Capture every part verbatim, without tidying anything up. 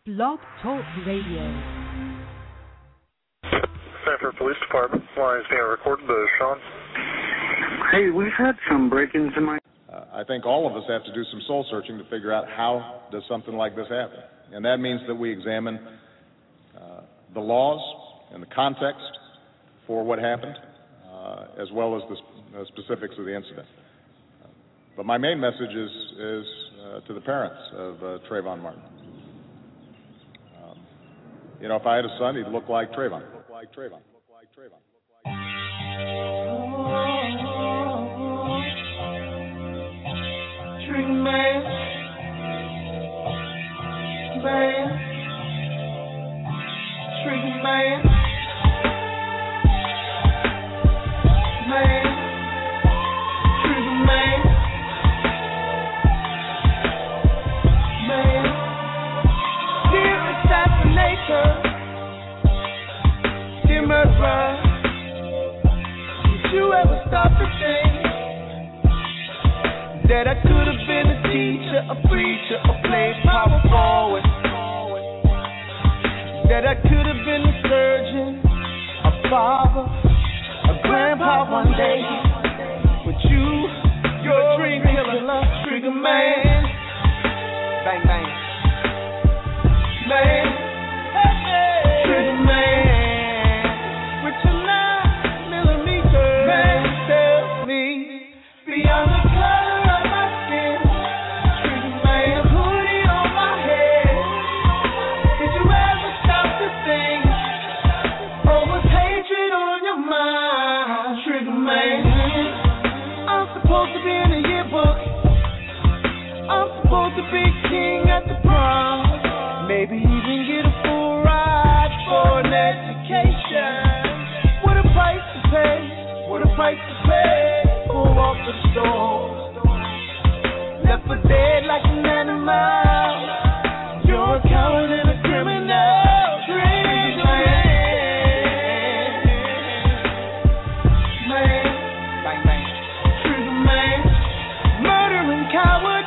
Blog Talk Radio. Sanford Police Department. Line is being recorded. This is Sean. Hey, we've had some break-ins in my... Uh, I think all of us have to do some soul searching to figure out how does something like this happen. And that means that we examine uh, the laws and the context for what happened, uh, as well as the sp- uh, specifics of the incident. Uh, but my main message is, is uh, to the parents of uh, Trayvon Martin. Um, you know, if I had a son, he'd look like Trayvon. Look like Trayvon. Look like Trayvon. Look like Trigger man, man, Trigger man, man, Trigger man, man, dear assassinator, dear murderer, did you ever stop to think that I could have been a teacher, a preacher, a play power forward? That I could have been a surgeon, a father, a grandpa one day. But you, you're a dream killer, Trigger man. Bang, bang. Man, Trigger man. With your nine millimeter, man, tell me beyond the color. Maybe even get a full ride for an education. What a price to pay, what a price to pay for a walk to the store. Left for dead like an animal. You're a coward and a criminal. Trigger man, man, bang bang. Trigger man, murdering coward,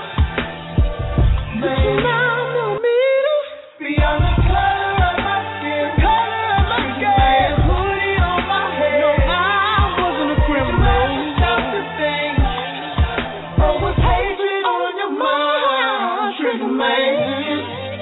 man. Beyond the color of my skin, color of my skin, hoodie on my head. No, I wasn't a criminal. Stop the thing. Oh, was hatred on your mind, Trigger man.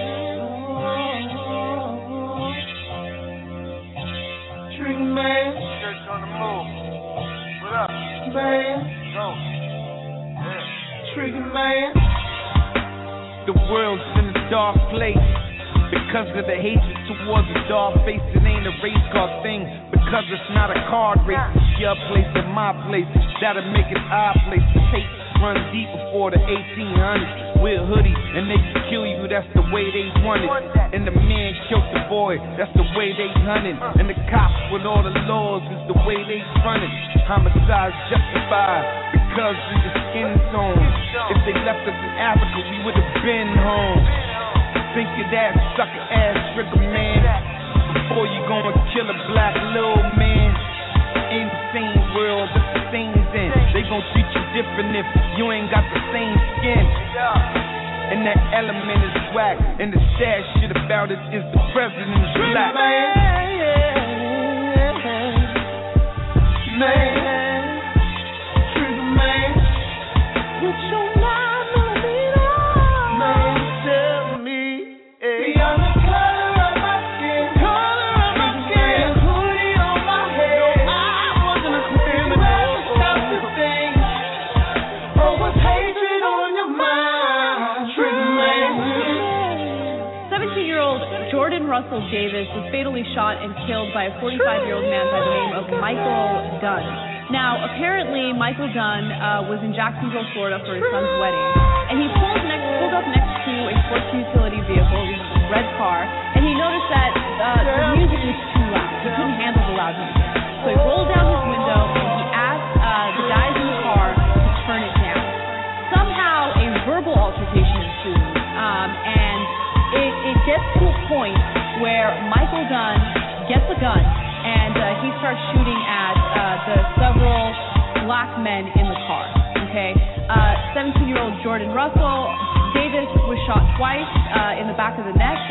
Trigger man. Church on the move. What up? Man. Go. Yeah. Trigger man. The world's in a dark place. Because of the hatred towards the dark face, it ain't a race car thing. Because it's not a card race, it's your place and my place. That'll make it our place. The hate runs deep before the eighteen hundreds. We're hoodie and they can kill you, that's the way they want it. And the man killed the boy, that's the way they hunting. And the cops with all the laws is the way they running. Homicide's justified because of the skin tone. If they left us in Africa, we would have been home. Think of that sucker ass Trigger man before you gonna kill a black little man. In the same world that the things in, they gon' treat you different if you ain't got the same skin. And that element is whack, and the sad shit about it is the president's black. Man, man, Trigger man, with your nine millimeter, man, tell me. Beyond the color of my skin, color of my skin, hoodie on my head. No, I wasn't a criminal. Stop the thing. Oh, was hatred on your mind, Trigger man. seventeen-year-old Jordan Russell Davis was fatally shot and killed by a forty-five-year-old man by the name of Michael Dunn. Now, apparently, Michael Dunn uh, was in Jacksonville, Florida for his son's wedding, and he pulled, next, pulled up next to a sports utility vehicle, a red car, and he noticed that uh, the music was too loud. He couldn't handle the loud music. So he rolled down his window and he asked uh, the guys in the car to turn it down. Somehow, a verbal altercation ensued, um, and it, it gets to a point where Michael Dunn gets a gun and uh, he starts shooting at uh, the several black men in the car. Okay, uh, seventeen-year-old Jordan Russell Davis was shot twice uh, in the back of the neck, and as a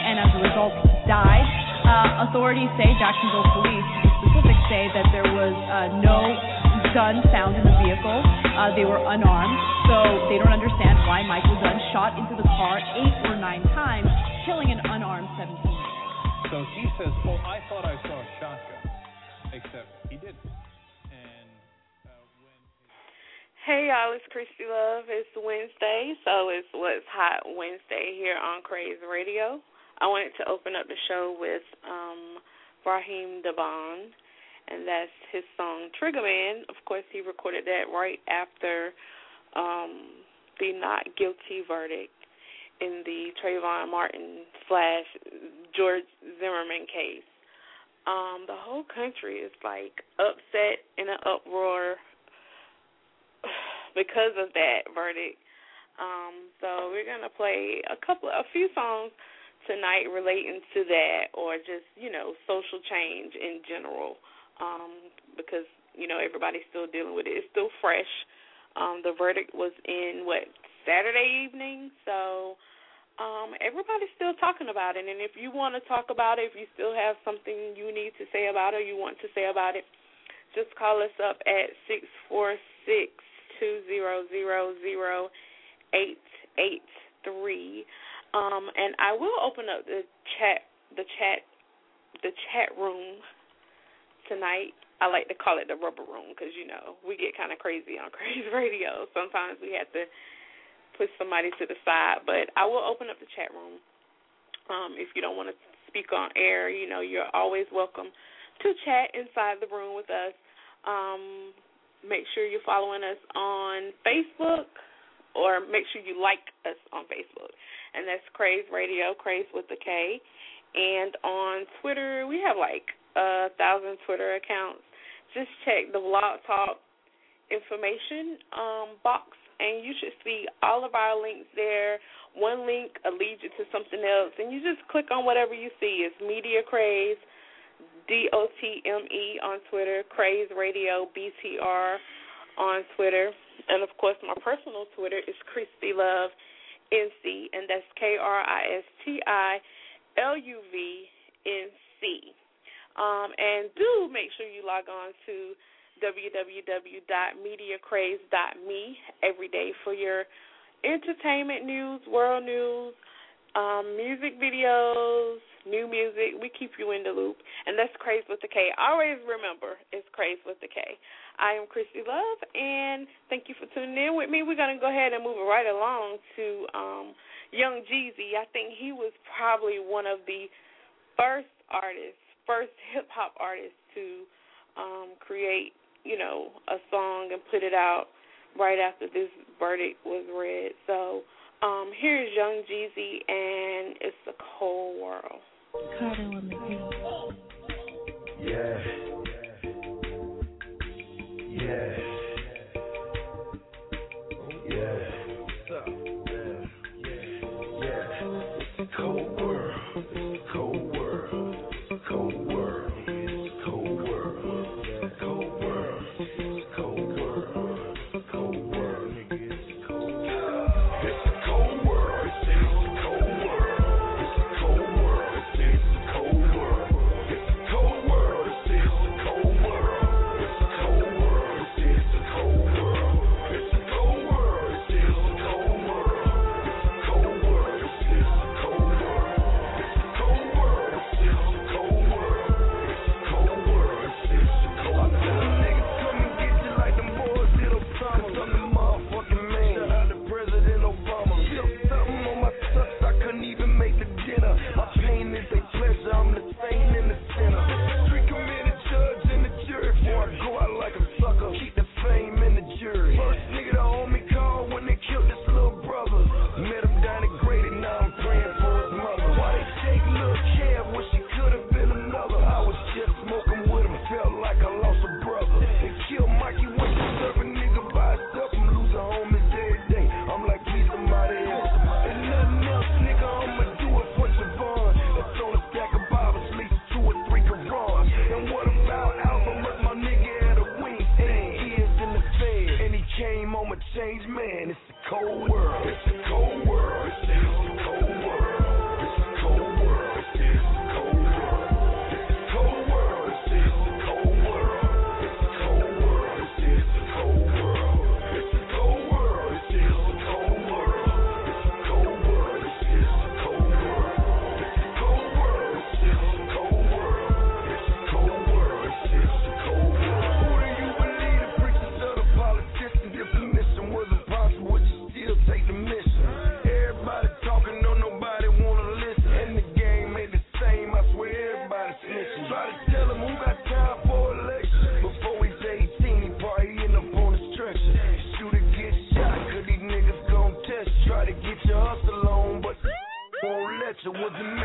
result, died. Uh, authorities say, Jacksonville police, to be specific, say that there was uh, no gun found in the vehicle. Uh, they were unarmed, so they don't understand why Michael Dunn shot into the car eight or nine times, killing an unarmed seventeen-year-old. So he says, well, I thought I saw a shotgun, except he didn't. And uh, when... Hey, y'all, it's Christy Love. It's Wednesday, so it's What's Hot Wednesday here on Craze Radio. I wanted to open up the show with um, Raheem DeVaughn, and that's his song Trigger Man. Of course, he recorded that right after um, the not guilty verdict in the Trayvon Martin slash George Zimmerman case. Um, the whole country is like upset in an uproar because of that verdict. Um, so we're gonna play a couple, a few songs tonight relating to that, or just, you know, social change in general, um, because, you know, everybody's still dealing with it. It's still fresh. Um, the verdict was in, what, Saturday evening, so um, everybody's still talking about it. And if you want to talk about it, if you still have something you need to say about it, or you want to say about it, just call us up at six four six, two zero zero, zero eight eight three. Um, and I will open up the chat, the chat, the chat room tonight. I like to call it the rubber room because, you know, we get kind of crazy on Crazy Radio. Sometimes we have to push somebody to the side. But I will open up the chat room. Um, if you don't want to speak on air, you know, you're always welcome to chat inside the room with us. Um, make sure you're following us on Facebook, or make sure you like us on Facebook. And that's Craze Radio, Craze with the K. And on Twitter, we have like a thousand Twitter accounts. Just check the Blog Talk information um, box, and you should see all of our links there. One link will lead you to something else, and you just click on whatever you see. It's Media Craze, D O T M E on Twitter, Craze Radio, B T R on Twitter. And, of course, my personal Twitter is Christy Love N C, and that's K R I S T I L U V N C. Um, and do make sure you log on to w w w dot media craze dot me every day for your entertainment news, world news, um, music videos, new music. We keep you in the loop. And that's Craze with the K. Always remember, it's Craze with the K. I am Christy Love, and thank you for tuning in with me. We're going to go ahead and move it right along to um, Young Jeezy. I think he was probably one of the first artists, first hip-hop artists to um, create, you know, a song and put it out right after this verdict was read. So um, here's Young Jeezy, and it's a cold world. Carter on the beat. Yeah. Yeah. Yeah. What's up? Yeah. Yeah. Yeah. Cold world. Cold world. Cold world. Cold world. Cold world. Cold world. Cold world. Nigga, it's cold. It's a cold world. It's a cold world. It's a cold world. It's a cold world. It's a cold world. It's a cold world. It's a cold world. It's a cold world. It's a cold world. It's a cold world. It's a cold world. It's a cold world. It's a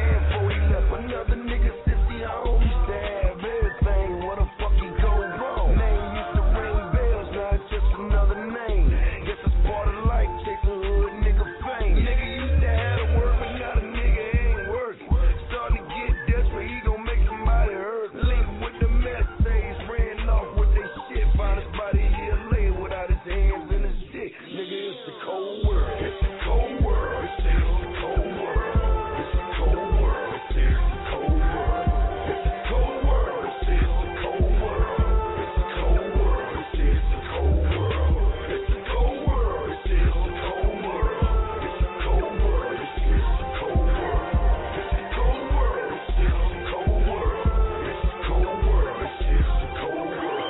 hand before he left. Another nigga sissy home. Used to have everything. What the fuck he go wrong? Name used to ring bells, now it's just another name. Guess it's part of life, chasing hood nigga fame. Nigga used to have to work, but now the nigga ain't working. Starting to get desperate, he gon' make somebody hurt. Link with the messages, ran off with they shit. Found his body here laid without his hands and his dick. Nigga, it's the cold world. It's the cold world. It's the cold world. It's the cold world. It's the cold world. It's the cold world. It's the cold world. It's the cold world. It's the cold world. It's the cold world. It's the cold world. It's the cold world. It's the cold world. It's the cold world. It's the cold world. It's the cold world. It's the cold world.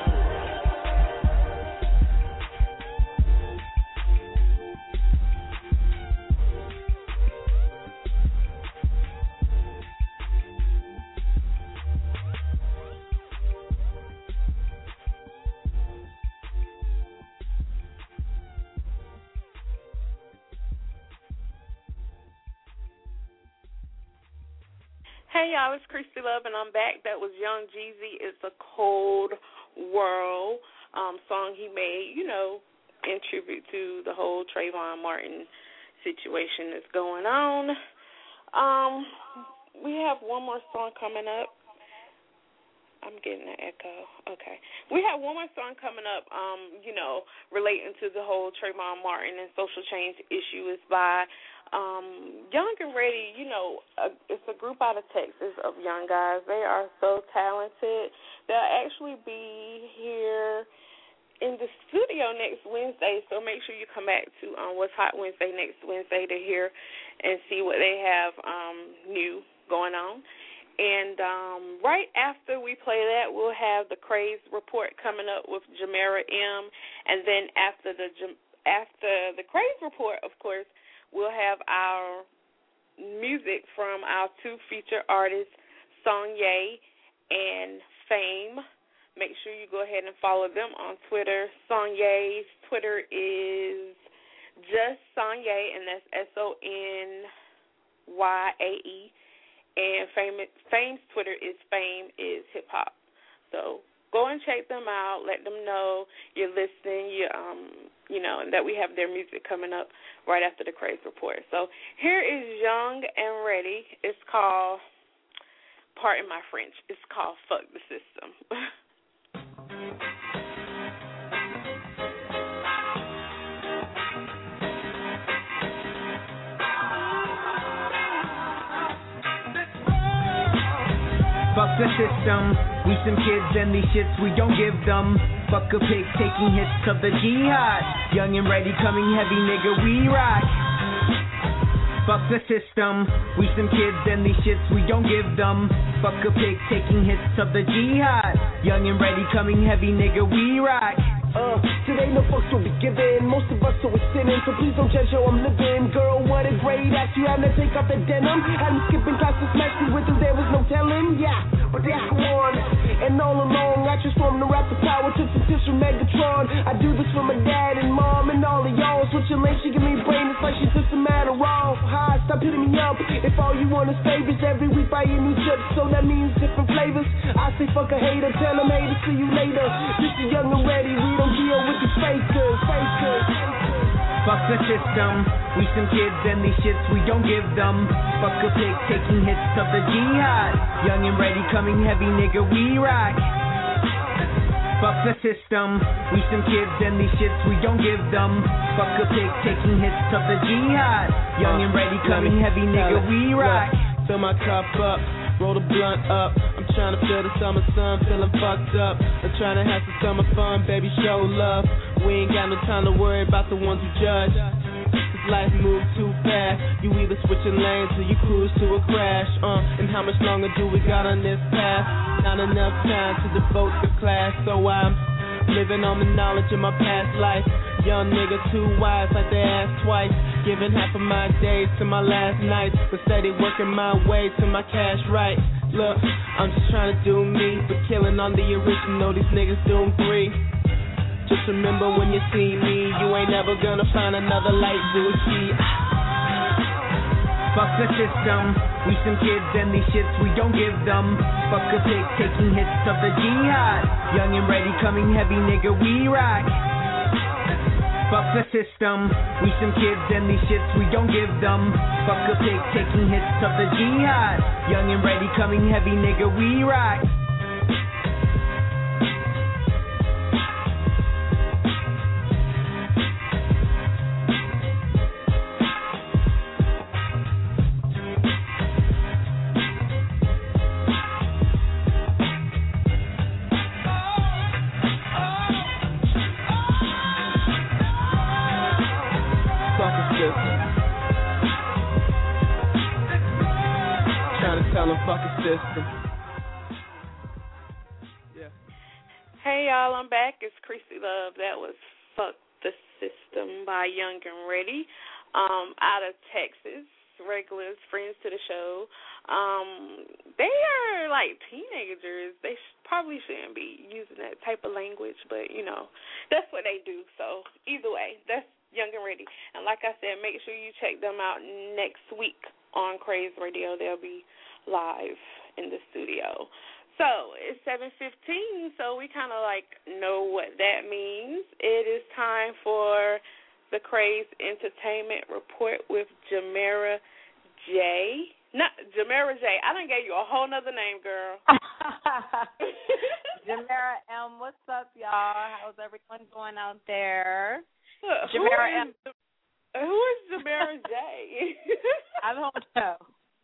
Hey y'all, it's Christy Love and I'm back. That was Young Jeezy. It's a Cold World um, song he made, you know, in tribute to the whole Trayvon Martin situation that's going on. Um, we have one more song coming up. I'm getting an echo. Okay. We have one more song coming up, um, you know, relating to the whole Trayvon Martin and social change issue. Is by um, Young and Ready. You know, a, it's a group out of Texas of young guys. They are so talented. They'll actually be here in the studio next Wednesday, so make sure you come back to um, What's Hot Wednesday next Wednesday to hear and see what they have um, new going on. And um, right after we play that, we'll have the Craze Report coming up with Jamera M. And then after the after the Craze Report, of course, we'll have our music from our two featured artists, Sonye and Fame. Make sure you go ahead and follow them on Twitter. Sonye's Twitter is just Sonye, and that's S O N Y A E. And Fame, Fame's Twitter is Fame is Hip Hop. So go and check them out. Let them know you're listening. You um, you know, and that we have their music coming up right after the Craze Report. So here is Young and Ready. It's called, pardon my French, it's called Fuck the System. Fuck the system, we some kids and these shits we don't give them. Fuck a pig taking hits of the jihad. Young and ready coming heavy nigga we rock. Fuck the system, we some kids and these shits we don't give them. Fuck a pig taking hits of the jihad. Young and ready coming heavy nigga we rock. Uh, today no fucks will be given. Most of us always sinning, so please don't judge how I'm living. Girl, what a great act, you had to take off the denim. Had me skipping class to smash me with her, there was no telling. Yeah, but they go on. And all along, I transformed the rap to power, took the tips from Megatron. I do this for my dad and mom and all of y'all. Switching lanes, she give me a brain, it's like she took some Adderall. Hi, stop hitting me up. If all you want is favors, every week buy you new chips, so that means different flavors. I say fuck a hater, tell them hater, see you later. This is Young and Ready, we don't deal with the fakers, fakers. Fuck the system, we some kids and these shits we don't give them. Fuck a pig taking hits of the jihad. Young and ready coming heavy nigga we rock. Fuck the system, we some kids and these shits we don't give them. Fuck a pig taking hits of the jihad. Young and ready coming heavy nigga we rock. Fill my cup up, roll the blunt up. I'm trying to feel the summer sun, feeling fucked up. I'm trying to have some summer fun, baby, show love. We ain't got no time to worry about the ones who judge. Cause life moves too fast. You either switching lanes or you cruise to a crash. Uh, and how much longer do we got on this path? Not enough time to devote to class, so I'm living on the knowledge of my past life. Young nigga too wise, like they ask twice. Giving half of my days to my last nights, but steady working my way to my cash right. Look, I'm just trying to do me, but killing on the original, these niggas doing three. Just remember when you see me, you ain't never gonna find another like Gucci. Fuck the system. We some kids and these shits we don't give them. Fuck a pig taking hits of the jihad. Young and ready, coming heavy, nigga, we rock. Fuck the system. We some kids and these shits we don't give them. Fuck a pig taking hits of the jihad. Young and ready, coming heavy, nigga, we rock. System. Yeah. Hey y'all, I'm back. It's Creasy Love. That was Fuck the System by Young and Ready. Um, out of Texas. Regulars, friends to the show. Um, they are like teenagers. They sh- probably shouldn't be using that type of language, but you know, that's what they do. So either way, that's Young and Ready. And like I said, make sure you check them out next week on Craze Radio. They'll be live in the studio. So it's seven fifteen, so we kind of like know what that means. It is time for the Craze Entertainment Report with Jamera J. Not Jamera J. I done gave you a whole nother name, girl. Jamera M. What's up, y'all? How's everyone going out there? Uh, Jamera M. Who is Jamera J? I don't know.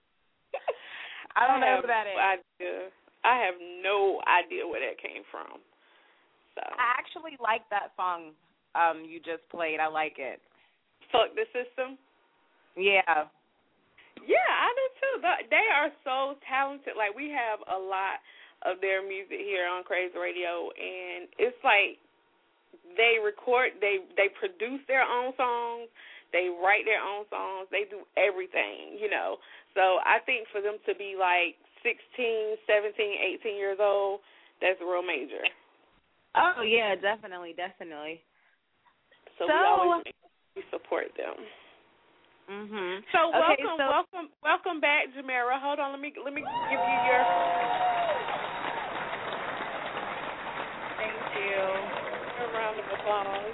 I don't I know who that is. Idea. I have no idea where that came from. So I actually like that song um, you just played. I like it. Fuck the System? Yeah. Yeah, I do too. They are so talented. Like, we have a lot of their music here on Crazy Radio, and it's like they record, they, they produce their own songs, they write their own songs, they do everything, you know. So I think for them to be like sixteen, seventeen, eighteen years old, that's real major. Oh, yeah, definitely, definitely. So, so we always we support them. Mhm. So okay, welcome, so welcome, welcome back, Jamera. Hold on, let me let me give you your. Thank you. A round of applause.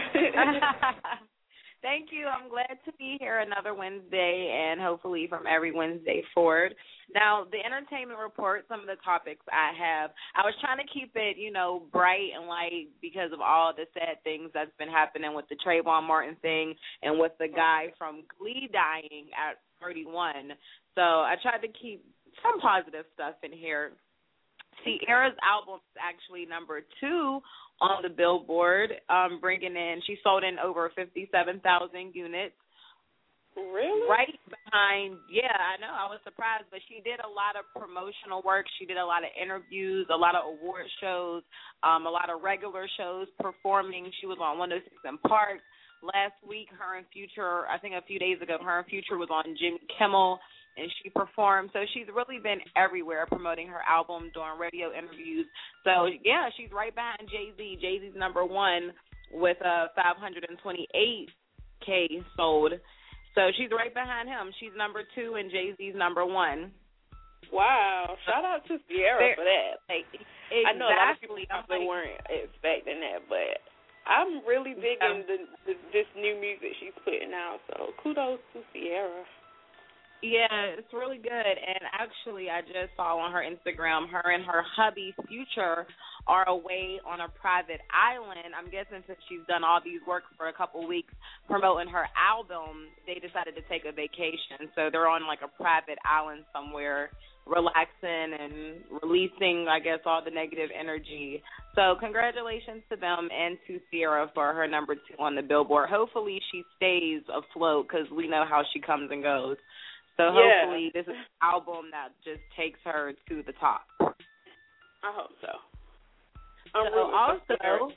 Thank you. I'm glad to be here another Wednesday, and hopefully from every Wednesday forward. Now, the entertainment report, some of the topics I have, I was trying to keep it, you know, bright and light because of all the sad things that's been happening with the Trayvon Martin thing and with the guy from Glee dying at thirty-one. So I tried to keep some positive stuff in here. Ciara's album is actually number two on the Billboard, um, bringing in, she sold in over fifty-seven thousand units. Really? Right behind, yeah, I know, I was surprised, but she did a lot of promotional work. She did a lot of interviews, a lot of award shows, um, a lot of regular shows performing. She was on one oh six in Park. Last week, her and Future, I think a few days ago, her and Future was on Jimmy Kimmel, and she performed. So she's really been everywhere promoting her album, doing radio interviews. So, yeah, she's right behind Jay-Z. Jay-Z's number one with uh, five hundred twenty-eight K sold. So she's right behind him. She's number two, and Jay-Z's number one. Wow. Shout out to Ciara They're, for that. Like, exactly. I know a lot of people probably weren't expecting that, but I'm really digging the, the, this new music she's putting out. So kudos to Ciara. Yeah, it's really good. And actually, I just saw on her Instagram, her and her hubby, Future, are away on a private island. I'm guessing since she's done all these work for a couple weeks promoting her album, they decided to take a vacation. So they're on like a private island somewhere, relaxing and releasing, I guess, all the negative energy. So congratulations to them and to Ciara for her number two on the Billboard. Hopefully she stays afloat because we know how she comes and goes. So hopefully yeah. this is an album that just takes her to the top. I hope so. I'm so also,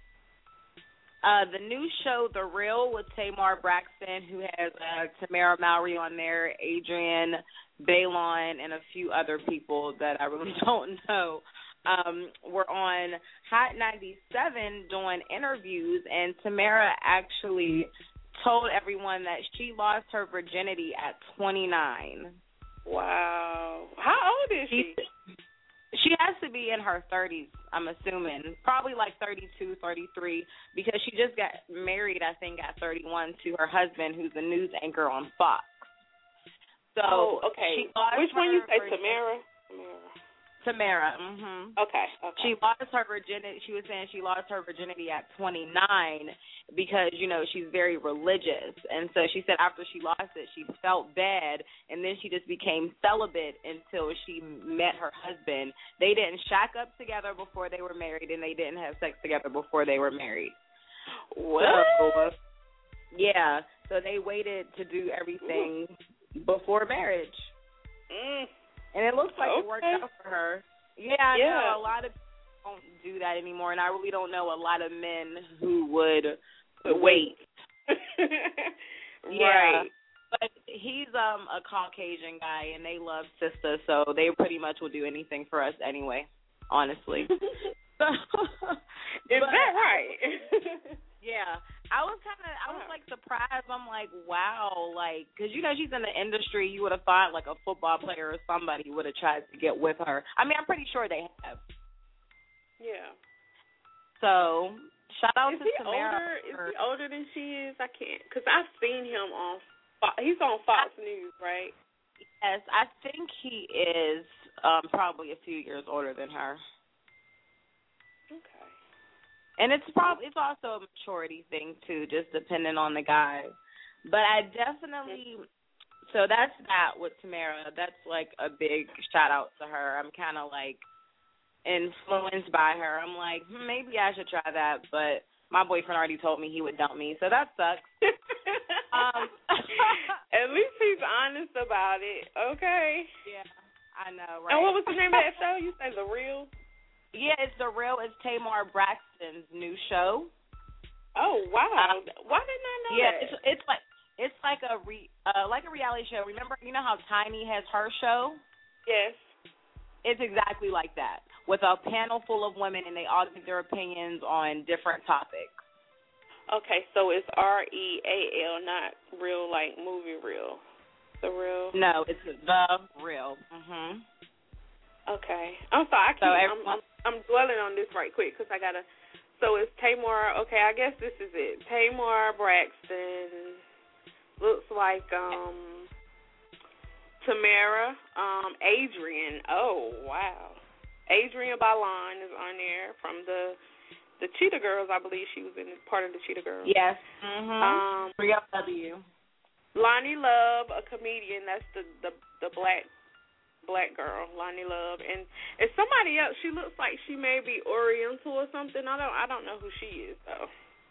uh, the new show, The Real, with Tamar Braxton, who has uh, Tamara Mowry on there, Adrian Bailon, and a few other people that I really don't know. Um, we're on Hot ninety-seven doing interviews, and Tamara actually told everyone that she lost her virginity at twenty-nine. Wow. How old is she? She has to be in her thirties, I'm assuming. Probably like thirty-two, thirty-three, because she just got married, I think, at thirty-one to her husband, who's a news anchor on Fox. So, oh, okay. She lost Which one you say, virginity. Tamara? Tamara. Tamara, mhm. Okay, okay. She lost her virginity. She was saying she lost her virginity at twenty-nine because, you know, she's very religious. And so she said after she lost it, she felt bad, and then she just became celibate until she met her husband. They didn't shack up together before they were married, and they didn't have sex together before they were married. What? So, yeah. So they waited to do everything Ooh. before marriage. Mm. And it looks like okay. it worked out for her. Yeah, I yeah. know. A lot of people don't do that anymore, and I really don't know a lot of men who would wait. Yeah. Right. But he's um a Caucasian guy, and they love sisters, so they pretty much will do anything for us anyway, honestly. so, Is that right? Yeah. I was kind of, I was like surprised. I'm like, wow, like, because you know she's in the industry. You would have thought like a football player or somebody would have tried to get with her. I mean, I'm pretty sure they have. Yeah. So shout out is to he Tamara. Older? Is he older than she is? I can't, because I've seen him on. Fox. He's on Fox I, News, right? Yes, I think he is um, probably a few years older than her. Okay. And it's probably it's also a maturity thing too, just depending on the guy. But I definitely so that's that with Tamara. That's like a big shout out to her. I'm kind of like influenced by her. I'm like hmm, maybe I should try that, but my boyfriend already told me he would dump me, so that sucks. um, At least he's honest about it. Okay. Yeah, I know. Right. And what was the name of that show? You said The Real. Yeah, it's The Real. It's Tamar Braxton's new show. Oh wow! Um, Why didn't I know yeah, that? it's it's like it's like a re uh, like a reality show. Remember, you know how Tiny has her show? Yes. It's exactly like that, with a panel full of women, and they all give their opinions on different topics. Okay, so it's R E A L, not real like movie real. The Real. No, it's The Real. Mhm. Okay. I'm sorry. I keep, so I'm, I'm I'm dwelling on this right quick because I gotta. So it's Tamar. Okay, I guess this is it. Tamar Braxton looks like um Tamara. Um, Adrian. Oh wow. Adrian Balan is on there from the the Cheetah Girls. I believe she was in part of the Cheetah Girls. Yes. Mhm. Um, three F W. Lonnie Love, a comedian. That's the the the black. Black girl, Lonnie Love, and it's somebody else. She looks like she may be Oriental or something. I don't, I don't know who she is though.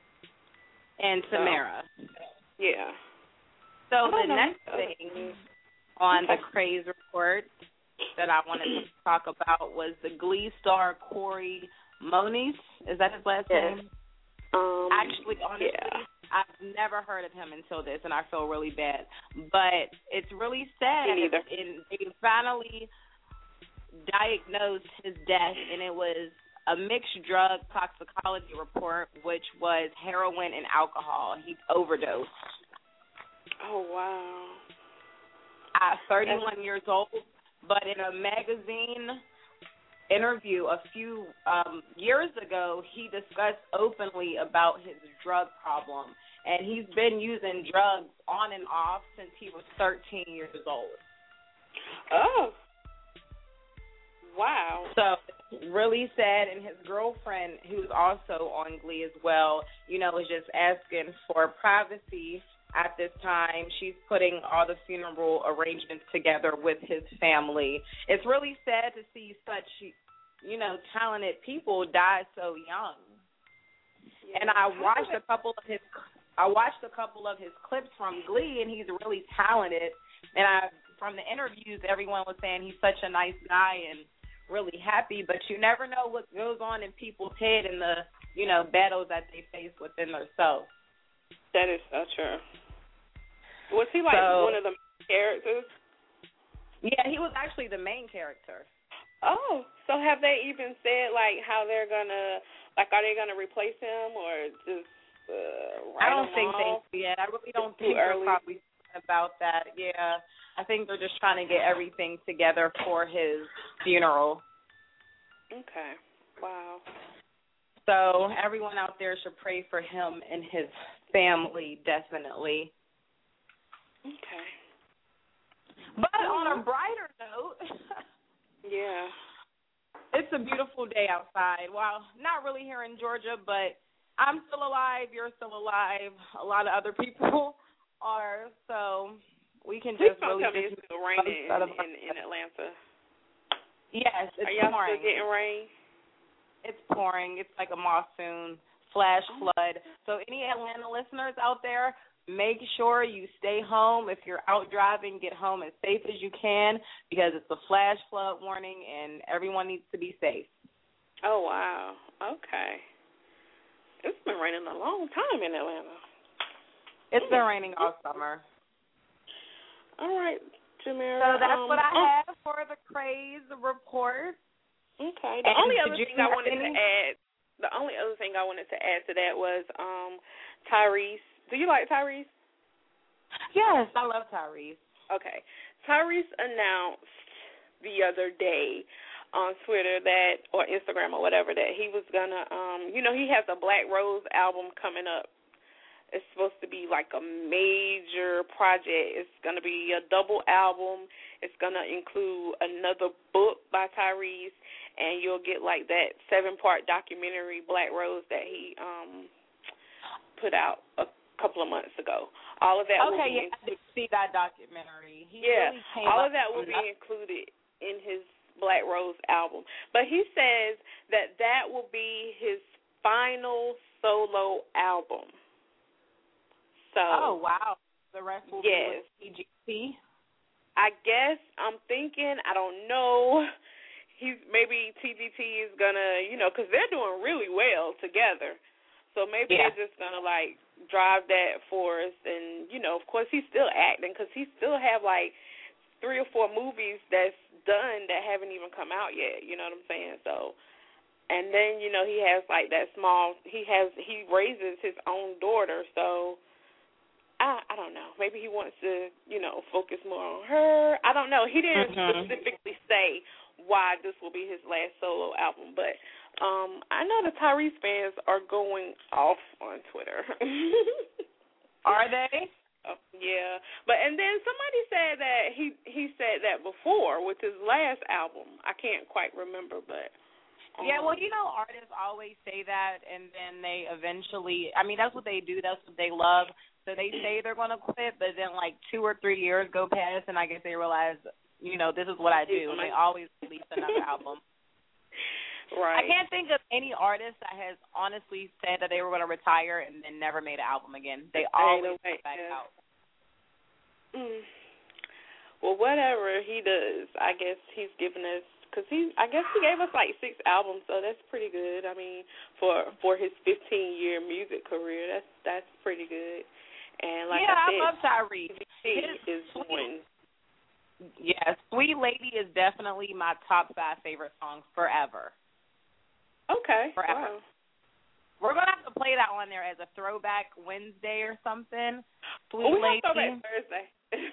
And Tamara. So, yeah. So the next thing on the Craze report that I wanted to talk about was the Glee star Corey Moniz. Is that his last yes. name? Um, Actually, honestly, yeah. I've never heard of him until this, and I feel really bad. But it's really sad. Me neither. And they finally diagnosed his death, and it was a mixed drug toxicology report, which was heroin and alcohol. He overdosed. Oh, wow. At thirty-one years old, but in a magazine interview a few um, years ago, he discussed openly about his drug problem, and he's been using drugs on and off since he was thirteen years old. Oh, wow. So really sad, and his girlfriend, who's also on Glee as well, you know, is just asking for privacy at this time. She's putting all the funeral arrangements together with his family. It's really sad to see such, you know, talented people die so young. Yeah. And I watched a couple of his, I watched a couple of his clips from Glee, and he's really talented. And I, from the interviews, everyone was saying he's such a nice guy and really happy. But you never know what goes on in people's head and the, you know, battles that they face within themselves. That is so true. Was he like so, one of the characters? Yeah, he was actually the main character. Oh, so have they even said like how they're gonna, like, are they gonna replace him or just uh, I don't think they. Yeah, I really don't It's too think they're early. probably about that. Yeah, I think they're just trying to get everything together for his funeral. Okay. Wow. So everyone out there should pray for him and his family, definitely. Okay. But on a brighter note, yeah, it's a beautiful day outside. Well, not really here in Georgia, but I'm still alive. You're still alive. A lot of other people are. So we can Please just don't really tell me just it's still raining out of in, in, in Atlanta. Yes, it's Are y'all pouring. still getting rain? It's pouring. It's like a monsoon, flash flood. So any Atlanta listeners out there, make sure you stay home. If you're out driving, get home as safe as you can because it's a flash flood warning and everyone needs to be safe. Oh, wow. Okay. It's been raining a long time in Atlanta. It's been raining all summer. All right, Jamira. So that's um, what I oh, have for the craze report. Okay. The And only did other you thing I have wanted any? to add, the only other thing I wanted to add to that was um, Tyrese. Do you like Tyrese? Yes, I love Tyrese. Okay. Tyrese announced the other day on Twitter that, or Instagram or whatever, that he was going to, um, you know, he has a Black Rose album coming up. It's supposed to be like a major project. It's going to be a double album. It's going to include another book by Tyrese, and you'll get like that seven-part documentary, Black Rose, that he um, put out a couple of months ago. All of that okay, will be yeah, included. I did see that documentary. He yeah, really came all up of that will with be included in his Black Rose album. But he says that that will be his final solo album. So, oh, wow. The rest will yes. be with T G P? I guess I'm thinking, I don't know, he's maybe T G T is going to, you know, because they're doing really well together. So maybe Yeah. they're just going to, like, drive that for us. And, you know, of course, he's still acting because he still have, like, three or four movies that's done that haven't even come out yet. You know what I'm saying? So, and then, you know, he has, like, that small, he has, he raises his own daughter. So, I, I don't know. Maybe he wants to, you know, focus more on her. I don't know. He didn't Mhm. specifically say why this will be his last solo album, but um, I know the Tyrese fans are going off on Twitter. Are they? Oh, yeah, but and then somebody said that he he said that before with his last album. I can't quite remember, but um, yeah, well, you know, artists always say that, and then they eventually, I mean, that's what they do. That's what they love. So they say they're going to quit, but then like two or three years go past, and I guess they realize, you know, this is what I do, and they always release another album. Right. I can't think of any artist that has honestly said that they were going to retire and then never made an album again. They always come back yeah. out. Mm. Well, whatever he does, I guess he's given us, because he, I guess he gave us like six albums, so that's pretty good. I mean, for for his fifteen-year music career, that's that's pretty good. And like yeah, I said, I love Tyrese. He His is doing. Yeah, Sweet Lady is definitely my top five favorite songs forever. Okay. Forever. Wow. We're going to have to play that one there as a throwback Wednesday or something. Sweet oh, we Lady. have throwback Thursday.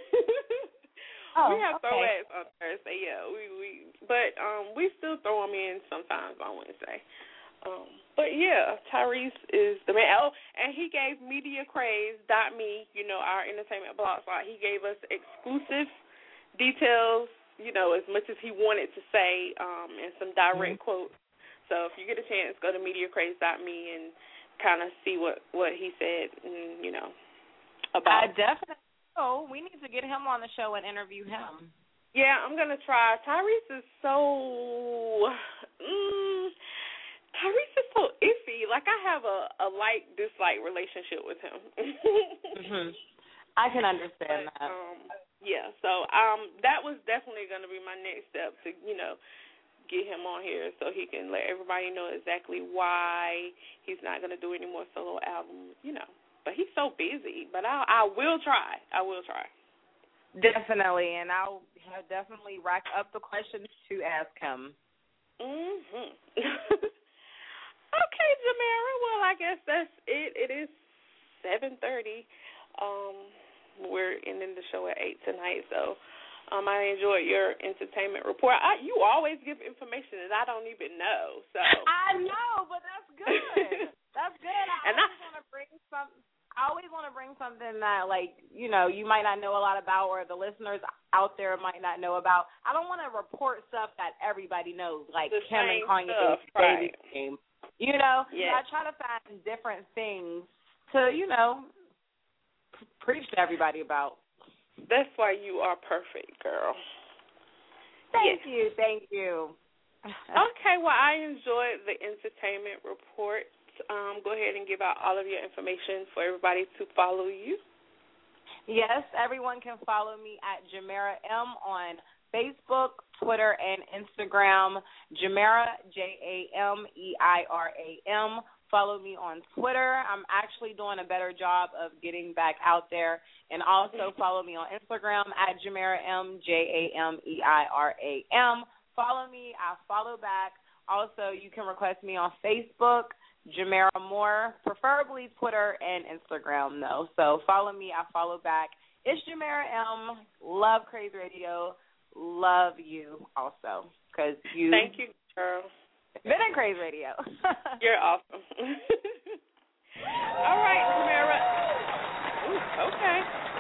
oh, we have okay. throwbacks on Thursday, yeah. We we, but um, we still throw them in sometimes on Wednesday. Um, but yeah, Tyrese is the man. Oh, and he gave Media Craze dot me, you know, our entertainment blog spot. He gave us exclusive details, you know, as much as he wanted to say, um, and some direct mm-hmm. quotes. So if you get a chance, go to Media Craze dot me and kind of see what, what he said, and, you know, about. I definitely. Oh, we need to get him on the show and interview him. Yeah, I'm gonna try. Tyrese is so. Mm, Tyrese is so iffy. Like, I have a, a like-dislike relationship with him. mm-hmm. I can understand but, that. Um, yeah, so um, that was definitely going to be my next step to, you know, get him on here so he can let everybody know exactly why he's not going to do any more solo albums, you know. But he's so busy. But I, I will try. I will try. Definitely, and I'll have definitely rack up the questions to ask him. Mm-hmm. Okay, Jamera. Well, I guess that's it. It is seven thirty. Um, we're ending the show at eight tonight, so um, I enjoyed your entertainment report. I, you always give information that I don't even know. So I know, but that's good. That's good. I and always want to bring some. I always want to bring something that, like, you know, you might not know a lot about, or the listeners out there might not know about. I don't want to report stuff that everybody knows, like the Kim and Kanye right. game. You know, yes. so I try to find different things to, you know, preach to everybody about. That's why you are perfect, girl. Thank yes. you, thank you. Okay, well, I enjoyed the entertainment report. Um, go ahead and give out all of your information for everybody to follow you. Yes, everyone can follow me at Jamera M on Facebook, Twitter, and Instagram. Jamera, J A M E I R A M. Follow me on Twitter. I'm actually doing a better job of getting back out there. And also follow me on Instagram at Jamera M, J A M E I R A M. Follow me. I follow back. Also, you can request me on Facebook, Jamera Moore, preferably Twitter and Instagram, though. So follow me. I follow back. It's Jamera M. Love Craze Radio. Love you also. Cause you Thank you, girl. Been in Craze Radio. You're awesome. All right, Jamera. Ooh, okay.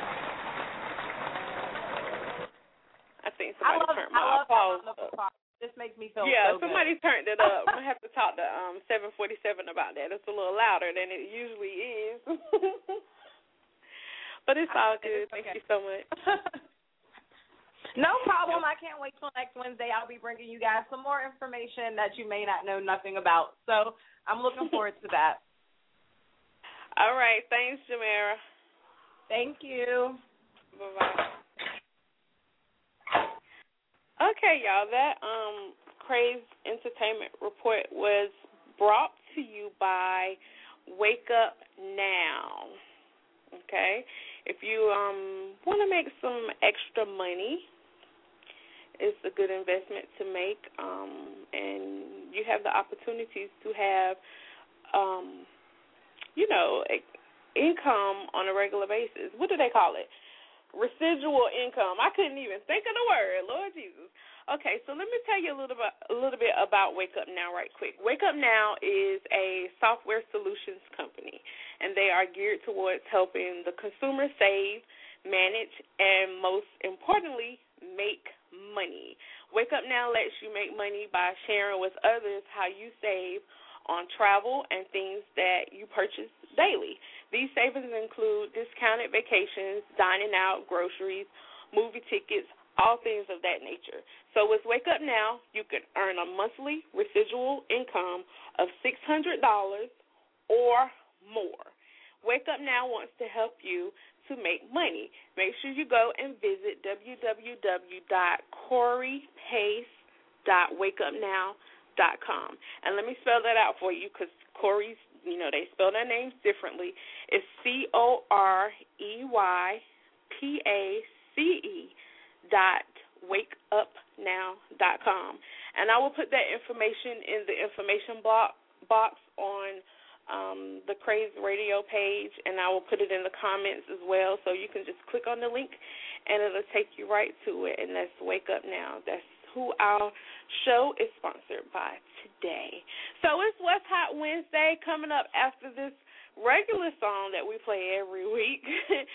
I think somebody I love, turned I my love applause up. This makes me feel yeah, so good. somebody turned it up. I'm going to have to talk to um, seven forty-seven about that. It's a little louder than it usually is. But it's all good. Thank okay. you so much. No problem. I can't wait till next Wednesday. I'll be bringing you guys some more information that you may not know nothing about. So I'm looking forward to that. All right. Thanks, Jamera. Thank you. Bye-bye. Okay, y'all, that um, Craze Entertainment Report was brought to you by Wake Up Now, okay? If you um, want to make some extra money, it's a good investment to make, um, and you have the opportunities to have, um, you know, income on a regular basis. What do they call it? Residual income. I couldn't even think of the word, Lord Jesus. Okay, so let me tell you a little bit, a little bit about Wake Up Now right quick. Wake Up Now is a software solutions company, and they are geared towards helping the consumer save, manage, and most importantly, make money. Wake Up Now lets you make money by sharing with others how you save on travel and things that you purchase daily. These savings include discounted vacations, dining out, groceries, movie tickets, all things of that nature. So with Wake Up Now, you can earn a monthly residual income of six hundred dollars or more. Wake Up Now wants to help you to make money. Make sure you go and visit w w w dot corey pace dot wake up now dot com. And let me spell that out for you because Corey's, you know, they spell their names differently. It's C O R E Y P A C E dot wake up now dot com. And I will put that information in the information block, box on um, the Craze Radio page, and I will put it in the comments as well, so you can just click on the link, and it'll take you right to it, and that's Wake Up Now. That's who our show is sponsored by today. So it's What's Hot Wednesday coming up after this regular song that we play every week.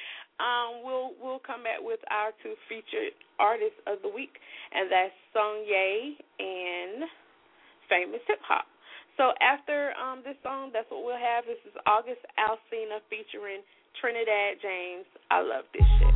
um, we'll we'll come back with our two featured artists of the week, and that's Song Ye and Famous Hip Hop. So after um, this song, that's what we'll have. This is August Alsina featuring Trinidad James. I love this shit.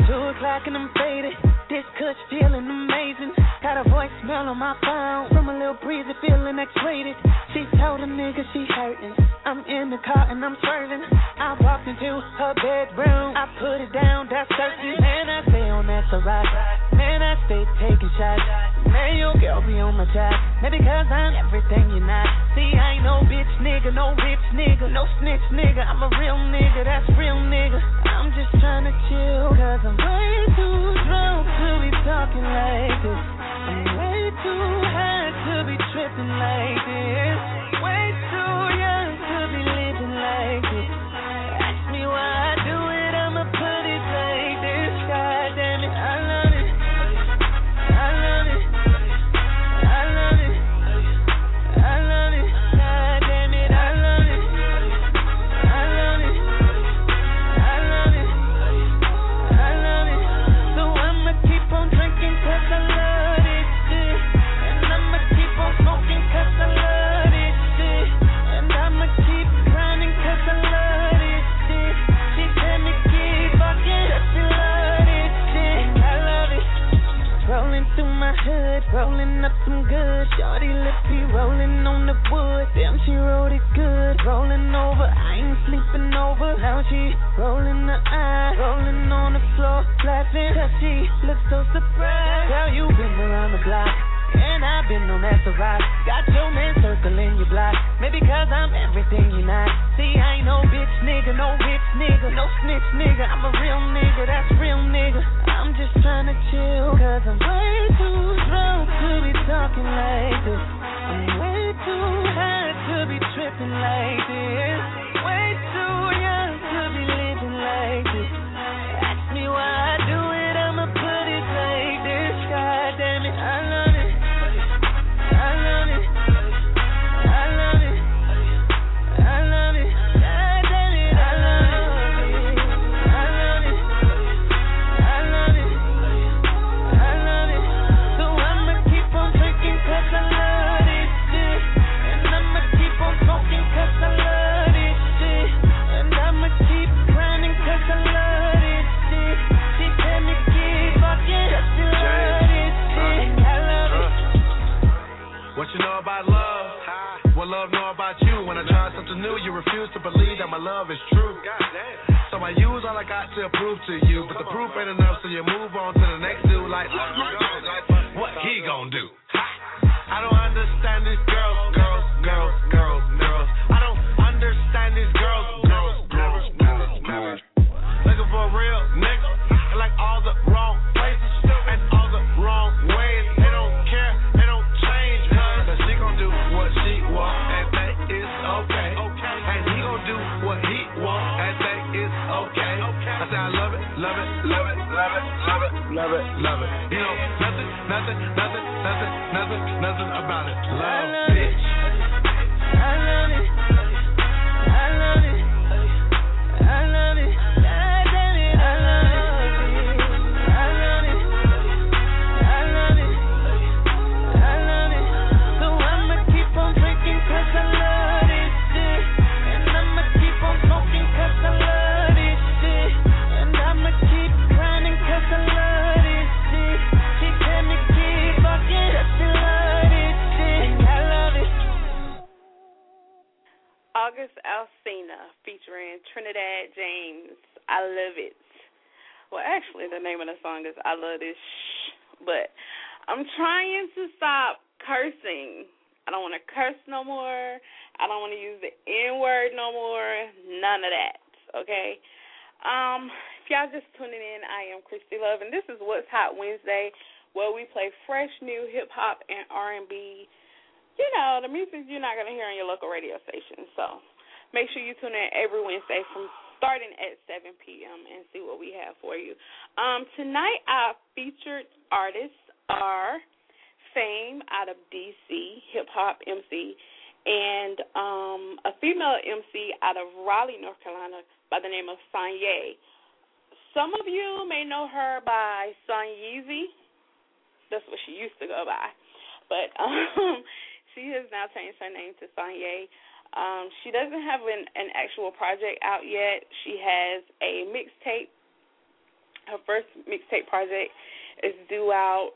And I'm faded. This cush feeling amazing. Got a voicemail on my phone from a little real breezy, feeling X-rated. She told a nigga she hurting. I'm in the car and I'm swerving. I walked into her bedroom. I put it down, that's certain. Man, I stay on that Ciroc. Man, I stay taking shots. Man, your girl be on my top. Maybe cause I'm everything you're not. See, I ain't no bitch nigga, no rich nigga, no snitch nigga. I'm a real nigga, that's real nigga. I'm just trying to chill, cause I'm way too drunk to be talking like this. I'm way too high to be tripping like this. Way too young to be living like this. Ask me why I do it, I'ma put it like this. God damn it, I love it. I love it. I love it. I love it. God damn it, I love it. I love it. I love it. I love it. So I'ma keep on drinking cause I love this shit. And I'ma keep on smoking cause I love this shit. And I'ma keep grinding cause I love this shit. She tell me keep fucking cause she love this shit. And I love it. Rolling through my hood, rolling up some good. Shorty lippy rolling on the wood. Damn, she rolled it good. Rolling over, I ain't sleeping over. Now she rolling the eye, rolling on the floor, laughing cause she looks so surprised. Girl, you been around the block, and I've been on that Ciroc. Got your man circling your block, maybe cause I'm everything you're not. See, I ain't no bitch nigga, no rich nigga, no snitch nigga. I'm a real nigga, that's real nigga. I'm just trying to chill, cause I'm way too drunk to be talking like this. I'm way too high to be tripping like this. Way too young to be living like this. Ask me why I do it, I'ma put it like this. God damn it, I love it. I love it. I love it. I love it. God damn it, I love it. I love it. I love it. I love it. So I'ma keep on drinking cause I love this shit. And I'ma keep on smoking cause I love this shit. And I'ma keep grinding cause I love this shit. She tell me keep fucking cause she love this shit. And I love it. What you know about love? What love know about you? When I try something new, you refuse to believe that my love is true. So I use all I got to prove to you, but the proof ain't enough, so you move on to the next dude like, what he gon' do? I don't understand these girls, girls, girls, girls, girls. I don't understand these girls, girls, girls, girls, girls. Looking for a real nigga, like all the wrong places and all the wrong ways. They don't care, they don't change, cause she gon' do what she want, and that is okay. And he gon' do what he want, and that is okay. I say I love it, love it, love it, love it, love it, love it, love it. You know, nothing, nothing, nothing, nothing, nothing, nothing about it. Love, bitch. I love it. I love it. I love it. God damn it, I love it. I love it. I love it. I love it. So I'ma keep on drinking cause I love this shit. And I'ma keep on smoking cause I love this shit. And I'ma keep grinding cause I love this shit. She tell me keep fucking cause she love this shit. And I love it. August Alsina featuring Trinidad James. I love it. Well, actually, the name of the song is I Love This Shh, but I'm trying to stop cursing. I don't want to curse no more. I don't want to use the N-word no more. None of that, okay? Um, if y'all just tuning in, I am Christy Love, and this is What's Hot Wednesday, where we play fresh, new hip-hop and R and B. You know, the music you're not going to hear on your local radio station. So make sure you tune in every Wednesday from starting at seven p.m. and see what we have for you. Um, tonight, our featured artists are Fame out of D C, hip-hop M C, and um, a female M C out of Raleigh, North Carolina by the name of Sanye. Some of you may know her by Sun Yeezy. That's what she used to go by. But um, she has now changed her name to Sanye. Um, she doesn't have an, an actual project out yet. She has a mixtape. Her first mixtape project is due out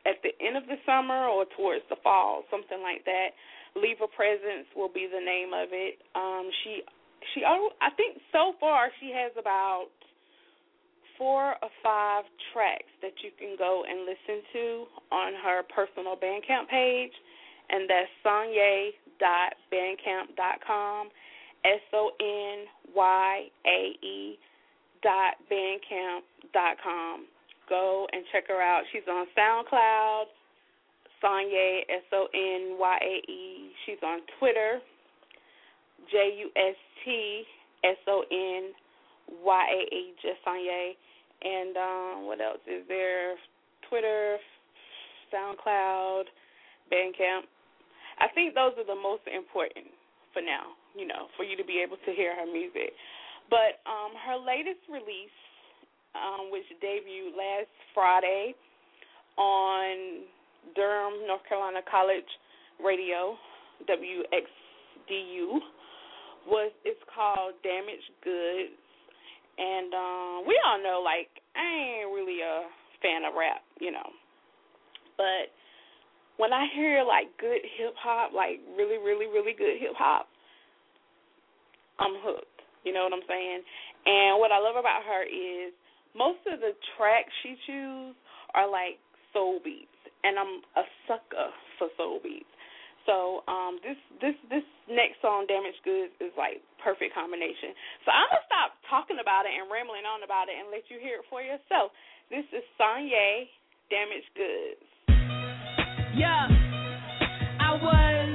at the end of the summer or towards the fall, something like that. Leave a Presence will be the name of it. Um, she, she, I think so far she has about four or five tracks that you can go and listen to on her personal Bandcamp page, and that's sonye dot bandcamp dot com, S O N Y A E dot bandcamp dot com. Go and check her out. She's on SoundCloud, Sonye, S O N Y A E. She's on Twitter, J U S T S O N Y A E, just Sonye. And um, what else is there? Twitter, SoundCloud, Bandcamp. I think those are the most important for now, you know, for you to be able to hear her music. But um, her latest release, um, which debuted last Friday on Durham, North Carolina College Radio, W X D U, was it's called Damaged Goods. And um, we all know, like, I ain't really a fan of rap, you know. But when I hear, like, good hip-hop, like really, really, really good hip-hop, I'm hooked. You know what I'm saying? And what I love about her is most of the tracks she chooses are, like, soul beats. And I'm a sucker for soul beats. So um, this this this next song, Damaged Goods, is like perfect combination. So I'm gonna stop talking about it and rambling on about it and let you hear it for yourself. This is Sonye, Damaged Goods. Yeah, I was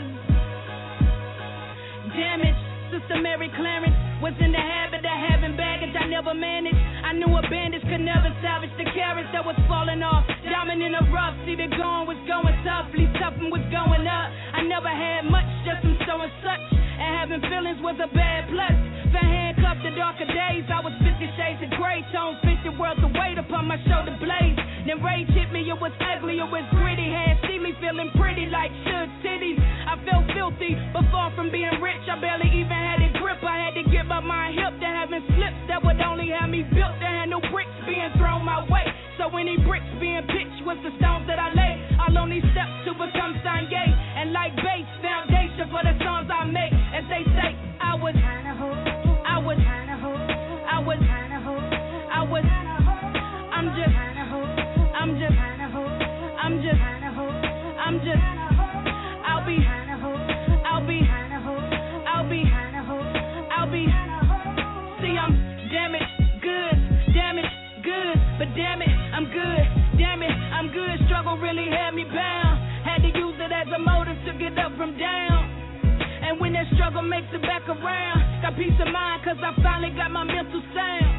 damaged. Sister Mary Clarence was in the habit of having baggage I never managed. I knew a bandage could never salvage the carrots that was falling off. Diamond in the rough, see the going was going softly, toughin' was going up. I never had much, just some so and such. And having feelings was a bad plus. For handcuffed the darker days, I was fifty shades of gray. Tone fifty worlds of weight upon my shoulder blades. Then rage hit me, it was ugly, it was gritty. Had see me feeling pretty like should titties. I felt filthy, but far from being rich, I barely even had a grip. I had to get my mind hip to having slips that would only have me built to handle bricks being thrown my way. So any bricks being pitched was the stones that I lay. I'll only steps to become Sonye. And like base, foundation for the songs I make. As they say, I was, I was, I was, I was, I'm just, I'm just, I'm just, I'm just, I'll be, I'll be, I'll be, I'll be, see I'm damaged, good, damaged, good, but damn it, I'm good, damn it, I'm good, struggle really had me bound, had to use it as a motive to get up from down, and when that struggle makes it back around, got peace of mind cause I finally got my mental sound,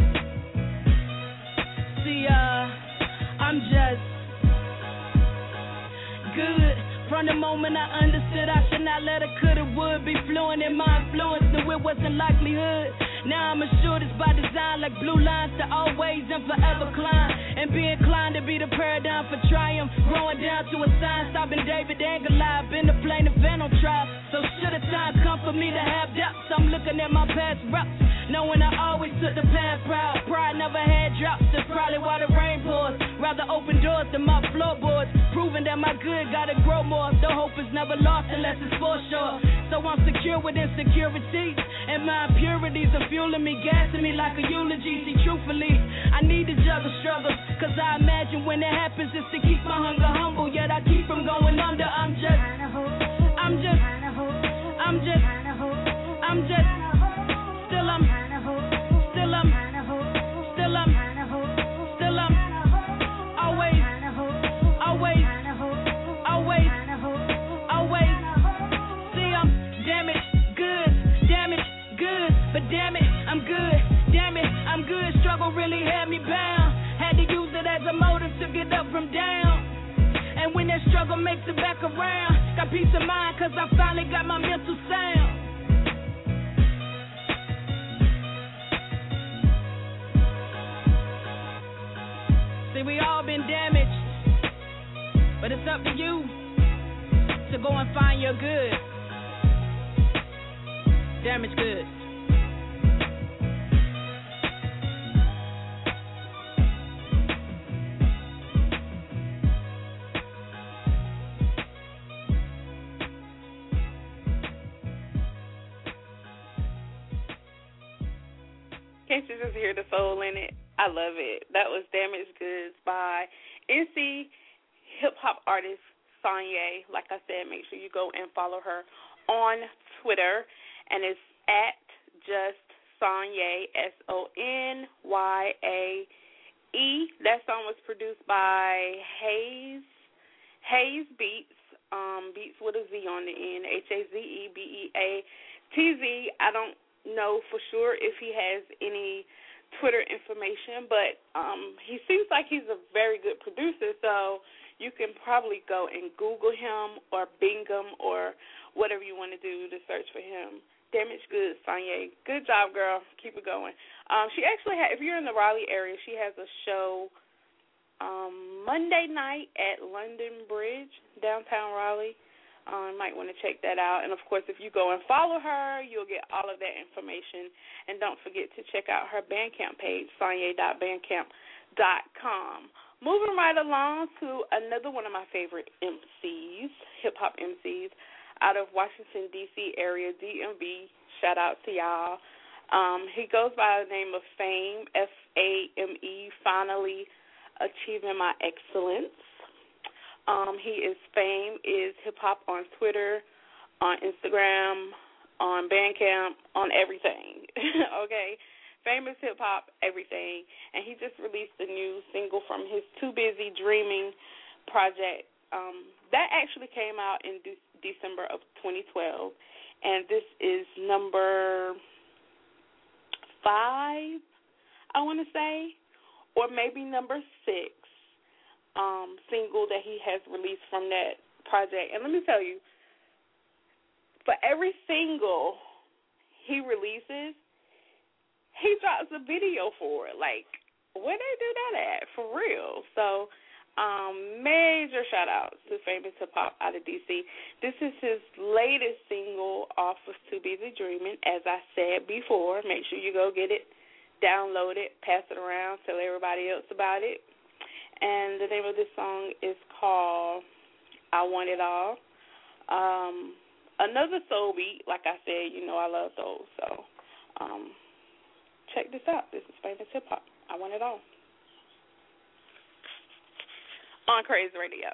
see uh, I'm just good. From the moment I understood I should not let a coulda would be fluent in my influence, knew it wasn't likelihood. Now I'm assured it's by design, like blue lines to always and forever climb, and be inclined to be the paradigm for triumph, growing down to a sign, stopping David and Goliath, been the plaintiff and on trial. So should a time come for me to have doubts, I'm looking at my past routes, knowing I always took the path proud. Pride never had drops, that's probably why the rain pours. Rather open doors than my floorboards, proving that my good gotta grow more. The hope is never lost unless it's for sure. So I'm secure with insecurities, and my impurities are fueling me, gassing me like a eulogy. See, truthfully, I need to juggle struggles, cause I imagine when it happens it's to keep my hunger humble, yet I keep from going under. I'm just, I'm just, I'm just, I'm just, still I'm, still I'm, still I'm, still I'm, always, always, always, always, see I'm damaged, good, damaged, good, but damn it, I'm good, damn it, I'm good, struggle really had me bound, had to use it as a motive to get up from down, and when that struggle makes it back around, got peace of mind cause I finally got my mental sound. See, we all been damaged, but it's up to you to go and find your good. Damaged goods. Can't you just hear the soul in it? I love it. That was Damaged Goods by N C hip-hop artist Sonye. Like I said, make sure you go and follow her on Twitter, and it's at just Sonye, S O N Y A E. That song was produced by Hayes, Hayes Beats, um, Beats with a Z on the end, H A Z E B E A T Z. I don't know for sure if he has any Twitter information, but um, he seems like he's a very good producer, so you can probably go and Google him or Bing him or whatever you want to do to search for him. Damaged Goods, Sonye. Good job, girl. Keep it going. Um, she actually had, if you're in the Raleigh area, she has a show um, Monday night at London Bridge, downtown Raleigh. Um, you might want to check that out. And, of course, if you go and follow her, you'll get all of that information. And don't forget to check out her Bandcamp page, sonye dot bandcamp dot com. Moving right along to another one of my favorite M Cs, hip-hop M Cs, out of Washington, D C area, D M V. Shout out to y'all. Um, he goes by the name of Fame, F A M E, finally achieving my excellence. Um, he is Fame, is hip-hop on Twitter, on Instagram, on Bandcamp, on everything, okay? Famous hip-hop, everything. And he just released a new single from his Too Busy Dreaming project. Um, that actually came out in de- December of twenty twelve. And this is number five, I want to say, or maybe number six um, single that he has released from that project. And let me tell you, for every single he releases, he drops a video for it. Like, where they do that at? For real. So, um, major shout-outs to Famous Hip Hop out of D C. This is his latest single off of Too Busy Dreaming. As I said before, make sure you go get it, download it, pass it around, tell everybody else about it. And the name of this song is called I Want It All. Um, another soul beat. Like I said, you know I love those. So, um... check this out. This is Famous Hip Hop. I Want It All. On Craze Radio.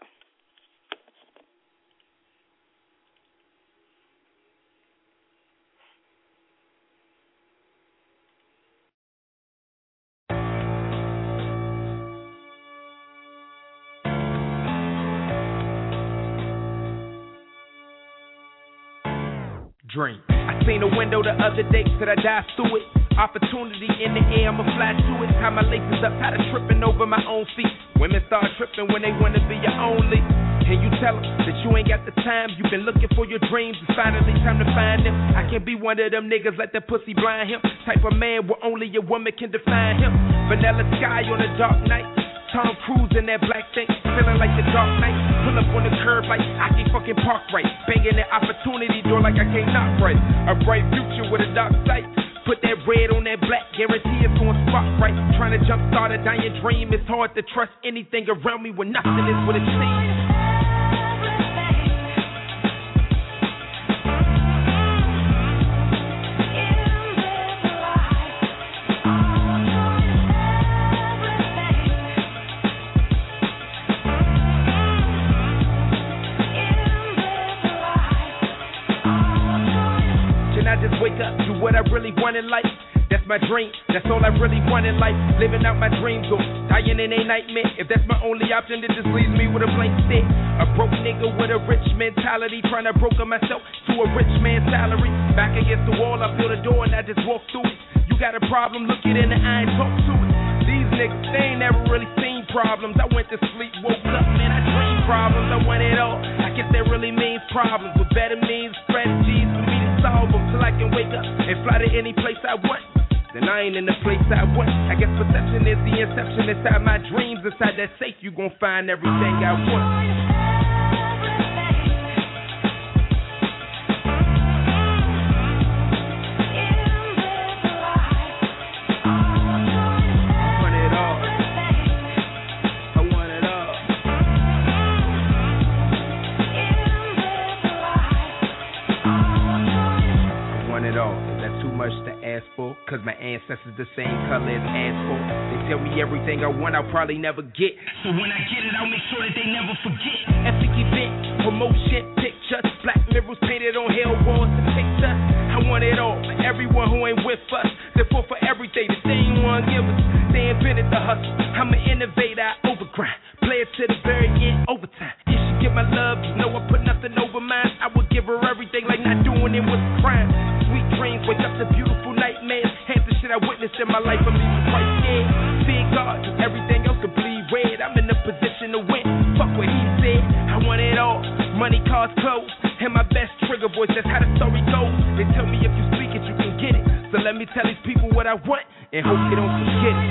Dream. I seen a window the other day, said I dive through it. Opportunity in the air, I'ma fly to it. Tie my laces up, tired of tripping over my own feet. Women start tripping when they wanna be your only. Can you tell them that you ain't got the time? You've been looking for your dreams, it's finally time to find them. I can't be one of them niggas, let that pussy blind him. Type of man where only a woman can define him. Vanilla sky on a dark night. Tom Cruise in that black thing, feeling like the Dark Knight. Pull up on the curb like I can't fucking park right. Banging that opportunity door like I can't knock right. A bright future with a dark sight. Put that red on that black, guarantee it's on spot right. Trying to jumpstart a dying dream. It's hard to trust anything around me when nothing is what it seems. Wake up, do what I really want in life. That's my dream, that's all I really want in life. Living out my dreams or dying in a nightmare. If that's my only option, it just leaves me with a blank stare. A broke nigga with a rich mentality, trying to broker myself to a rich man's salary. Back against the wall, I feel the door and I just walk through it. You got a problem, look it in the eye and talk to it. These niggas, they ain't never really seen problems. I went to sleep, woke up, man, I dream problems. I want it all, I guess that really means problems. With better means, strategies for me to solve them. Till I can wake up and fly to any place I want. Then I ain't in the place I want. I guess perception is the inception inside my dreams. Inside that safe, you gon' find everything I want. glass full, cause my ancestors the same color as asphalt. They tell me everything I want I'll probably never get, so when I get it I'll make sure that they never forget. Epic event, promotion, pictures, black mirrors painted on hell walls to picture. I want it all for everyone who ain't with us. They fought for everything that they ain't want to give us. They invented the hustle. I'm an innovator, I overgrind. Play it to the very end, overtime. You should give my love, you know I put nothing over mine. I would give her everything like not doing it was a crime. Sweet dreams, wake up to beautiful nightmares. Half the shit I witnessed in my life, I'm even quite scared. Big God, everything else could bleed red. I'm in a position to win. Fuck what he said. I want it all. Money, cars, clothes, and my best trigger voice. That's how the story goes. They tell me if you speak it, you can get it. So let me tell these people what I want and hope they don't forget it.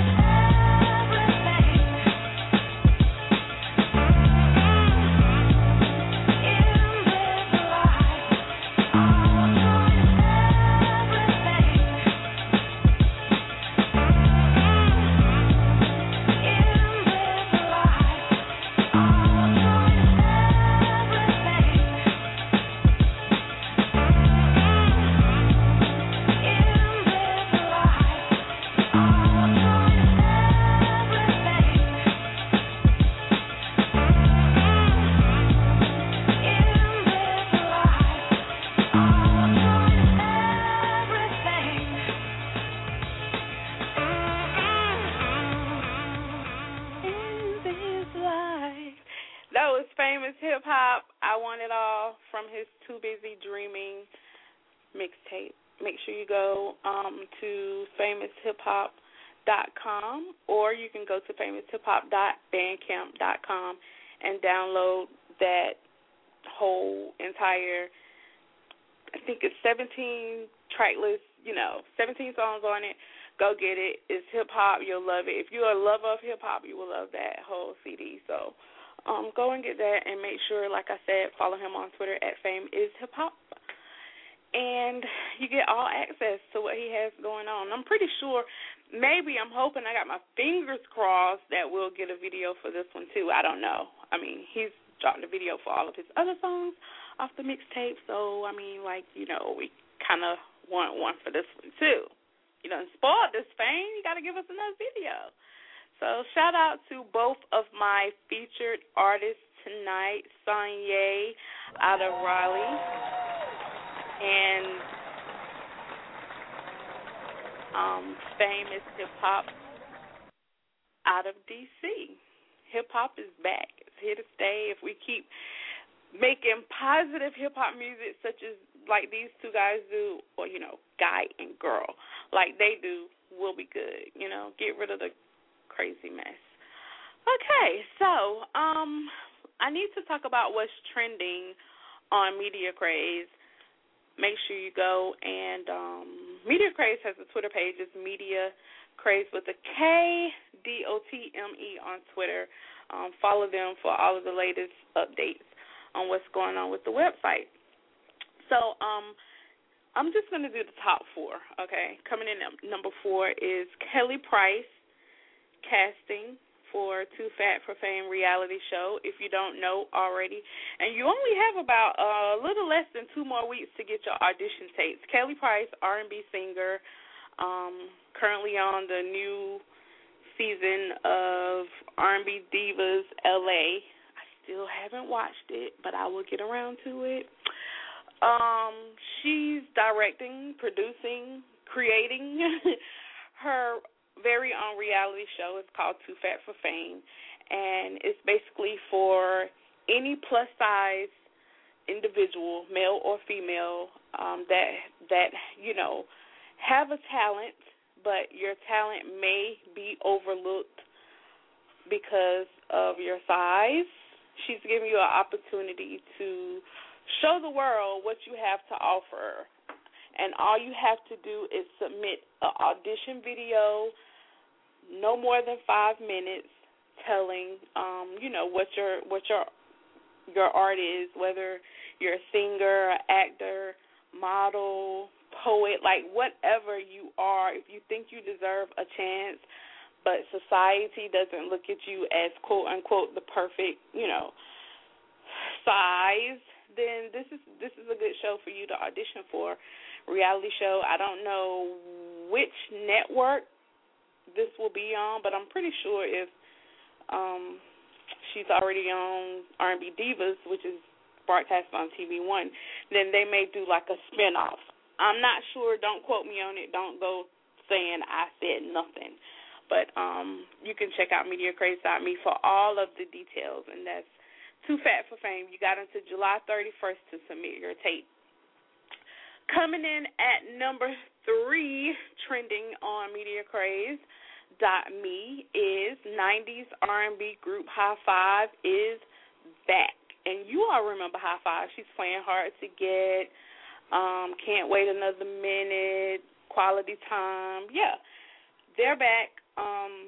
Mixtape. Make sure you go um, to famous hip hop dot com or you can go to famous hip hop dot bandcamp dot com and download that whole entire, I think it's seventeen track list, you know, seventeen songs on it. Go get it. It's hip hop. You'll love it. If you're a lover of hip hop, you will love that whole C D. So um, go and get that and make sure, like I said, follow him on Twitter at Fame is Hip Hop. And you get all access to what he has going on. I'm pretty sure, maybe, I'm hoping, I got my fingers crossed that we'll get a video for this one too. I don't know. I mean, he's dropped a video for all of his other songs off the mixtape, so, I mean, like, you know, we kind of want one for this one too. You done spoiled this, Fame. You got to give us another video. So shout out to both of my featured artists tonight, Sanye out of Raleigh and um, Famous Hip Hop out of D C. Hip hop is back. It's here to stay. If we keep making positive hip hop music, such as like these two guys do, or you know, guy and girl, like they do, we'll be good. You know, get rid of the crazy mess. Okay, so um, I need to talk about what's trending on Media Craze. Make sure you go and um, Media Craze has a Twitter page. It's Media Craze with a K, D O T M E on Twitter. Um, follow them for all of the latest updates on what's going on with the website. So um, I'm just going to do the top four, okay? Coming in at number four is Kelly Price casting for Too Fat for Fame reality show, if you don't know already. And you only have about a little less than two more weeks to get your audition tapes. Kelly Price, R and B singer, um, currently on the new season of R and B Divas L A. I still haven't watched it, but I will get around to it. Um, she's directing, producing, creating her very own reality show. It's called Too Fat for Fame, and it's basically for any plus-size individual, male or female, um, that that you know have a talent, but your talent may be overlooked because of your size. She's giving you an opportunity to show the world what you have to offer, and all you have to do is submit an audition video, no more than five minutes, telling, um, you know, what your what your your art is, whether you're a singer, actor, model, poet, like whatever you are. If you think you deserve a chance, but society doesn't look at you as quote unquote the perfect, you know, size, then this is this is a good show for you to audition for. Reality show. I don't know which network this will be on, but I'm pretty sure if um, she's already on R and B Divas, which is broadcast on T V One, then they may do like a spinoff. I'm not sure. Don't quote me on it. Don't go saying I said nothing. But um, you can check out media craze dot me for all of the details, and that's Too Fat for Fame. You got until July thirty-first to submit your tape. Coming in at number three, trending on media craze dot me is nineties R and B group High Five is back. And you all remember High Five. She's playing Hard to Get, um, Can't Wait Another Minute, Quality Time. Yeah, they're back. Um,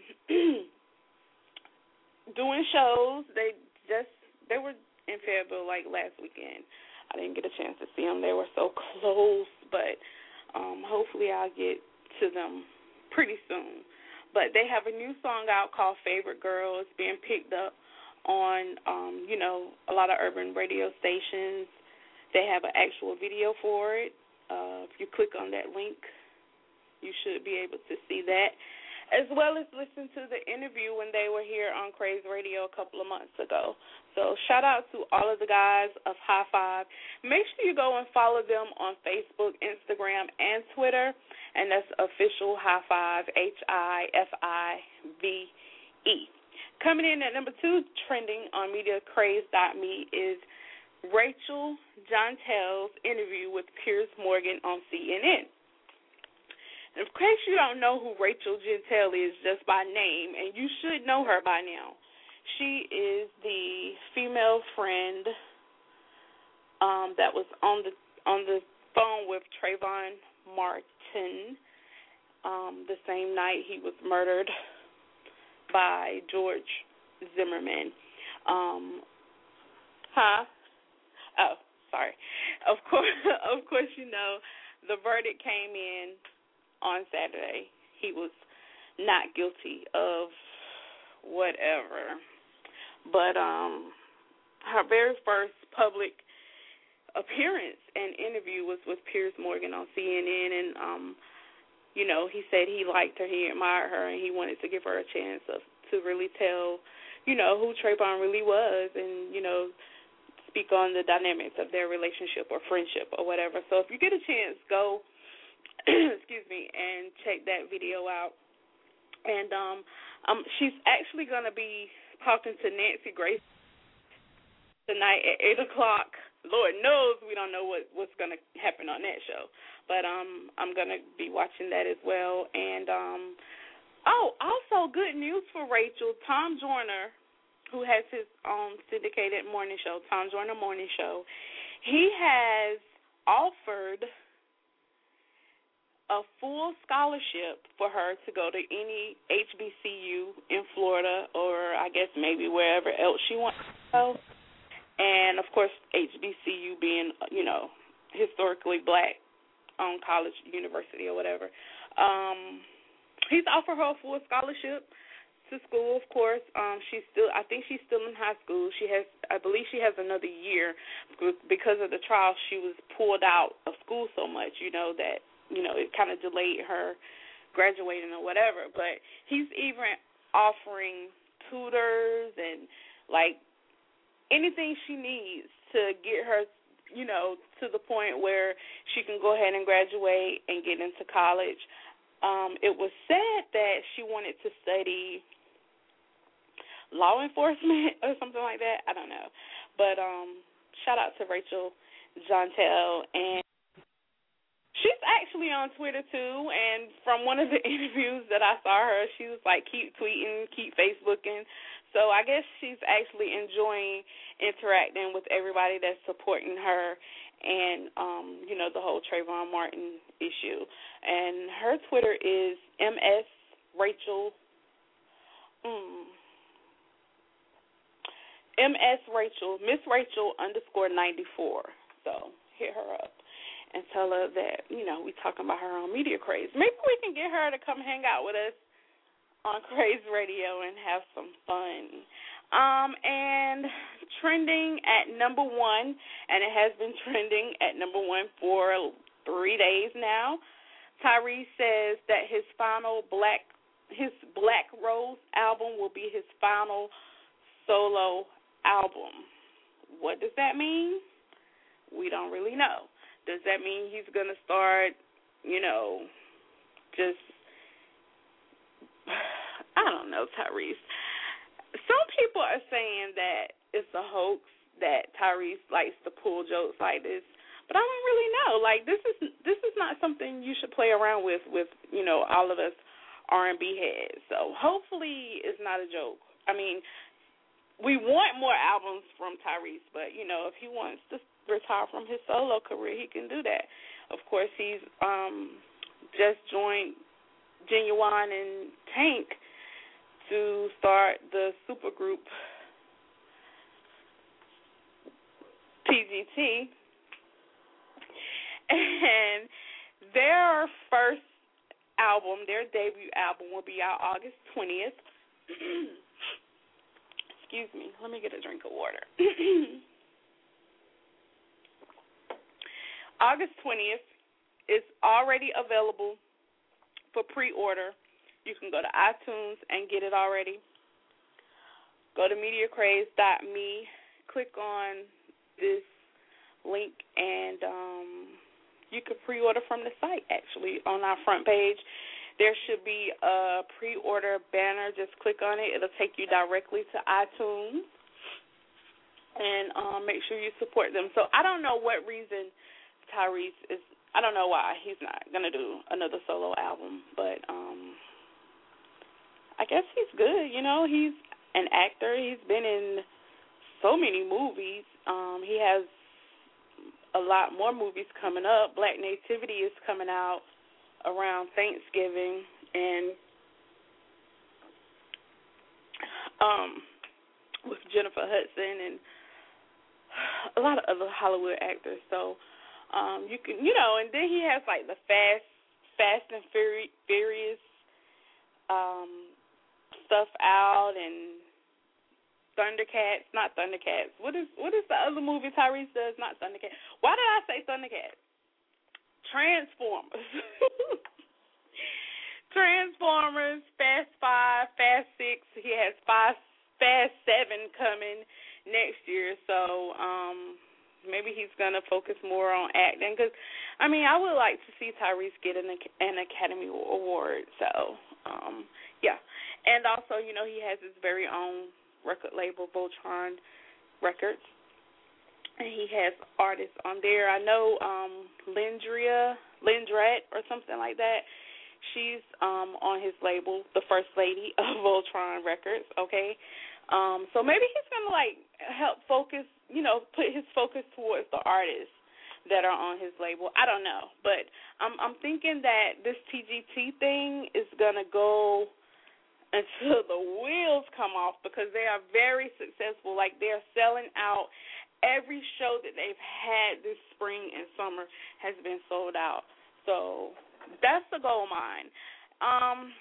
doing shows. They just they were in Fayetteville like last weekend. I didn't get a chance to see them. They were so close, but um, hopefully I'll get to them pretty soon. But they have a new song out called Favorite Girl. It's being picked up on um, you know, a lot of urban radio stations. They have an actual video for it. Uh, if you click on that link, you should be able to see that, as well as listen to the interview when they were here on Craze Radio a couple of months ago. So shout out to all of the guys of High Five. Make sure you go and follow them on Facebook, Instagram, and Twitter, and that's official High Five, H I F I V E. Coming in at number two, trending on media craze dot me is Rachel Jontel's interview with Piers Morgan on C N N. In case you don't know who Rachel Jontel is just by name, and you should know her by now, she is the female friend um, that was on the on the phone with Trayvon Martin um, the same night he was murdered by George Zimmerman. Um, huh? Oh, sorry. Of course, of course, you know the verdict came in on Saturday. He was not guilty of whatever. But um, her very first public appearance and interview was with Piers Morgan on C N N, and um, you know, he said he liked her, he admired her, and he wanted to give her a chance of, to really tell, you know, who Trayvon really was, and you know, speak on the dynamics of their relationship or friendship or whatever. So if you get a chance, go. excuse me, and check that video out. And um, um, she's actually going to be talking to Nancy Grace tonight at eight o'clock. Lord knows we don't know what, what's going to happen on that show. But um, I'm going to be watching that as well. And, um, oh, also good news for Rachel. Tom Joyner, who has his own syndicated morning show, Tom Joyner Morning Show, he has offered a full scholarship for her to go to any H B C U in Florida, or I guess maybe wherever else she wants to go. And, of course, H B C U being, you know, historically black-owned college, university, or whatever. Um, he's offered her a full scholarship to school, of course. Um, she's still, I think she's still in high school. She has, I believe she has another year. Because of the trial, she was pulled out of school so much, you know, that, you know, it kind of delayed her graduating or whatever. But he's even offering tutors and, like, anything she needs to get her, you know, to the point where she can go ahead and graduate and get into college. Um, it was said that she wanted to study law enforcement or something like that. I don't know. But um, shout out to Rachel Jontel. And she's actually on Twitter, too, and from one of the interviews that I saw her, she was like, keep tweeting, keep Facebooking. So I guess she's actually enjoying interacting with everybody that's supporting her and, um, you know, the whole Trayvon Martin issue. And her Twitter is M S Rachel, mm, M S Rachel, Miss Rachel underscore ninety-four. So hit her up and tell her that, you know, we talking about her on Media Craze. Maybe we can get her to come hang out with us on Craze Radio and have some fun. Um, and trending at number one, and it has been trending at number one for three days now. Tyrese says that his final Black, his Black Rose album will be his final solo album. What does that mean? We don't really know. Does that mean he's going to start, you know, just, I don't know, Tyrese. Some people are saying that it's a hoax, that Tyrese likes to pull jokes like this, but I don't really know. Like, this is this is not something you should play around with, with, you know, all of us R and B heads. So hopefully it's not a joke. I mean, we want more albums from Tyrese, but, you know, if he wants to retire from his solo career, he can do that. Of course, he's um, just joined Genuine and Tank to start the supergroup T G T, and their first album, their debut album, will be out August twentieth. Excuse me, let me get a drink of water. August twentieth is already available for pre-order. You can go to iTunes and get it already. Go to media craze dot me, click on this link, and um, you can pre-order from the site, actually, on our front page. There should be a pre-order banner. Just click on it. It'll take you directly to iTunes, and um, make sure you support them. So I don't know what reason Tyrese is, I don't know why he's not going to do another solo album, but um, I guess he's good. You know, he's an actor. He's been in so many movies. Um, he has a lot more movies coming up. Black Nativity is coming out around Thanksgiving, and um, with Jennifer Hudson and a lot of other Hollywood actors. So um, you can, you know, and then he has like the Fast, Fast and Furi- Furious um, stuff out, and Thundercats, not Thundercats. What is what is the other movie Tyrese does? Not Thundercats. Why did I say Thundercats? Transformers. Transformers, Fast Five, Fast Six. He has five, Fast Seven coming next year. So um, maybe he's gonna focus more on acting. Because I mean, I would like to see Tyrese get an, an Academy Award. So um, yeah, and also, you know, he has his very own record label, Voltron Records, and he has artists on there. I know um, Lindria, Lindret, or something like that. She's um, on his label, the first lady of Voltron Records, okay? Um, so maybe he's going to, like, help focus, you know, put his focus towards the artists that are on his label. I don't know, but I'm, I'm thinking that this T G T thing is going to go until the wheels come off, because they are very successful. Like, they're selling out. Every show that they've had this spring and summer has been sold out. So that's the gold mine. Um,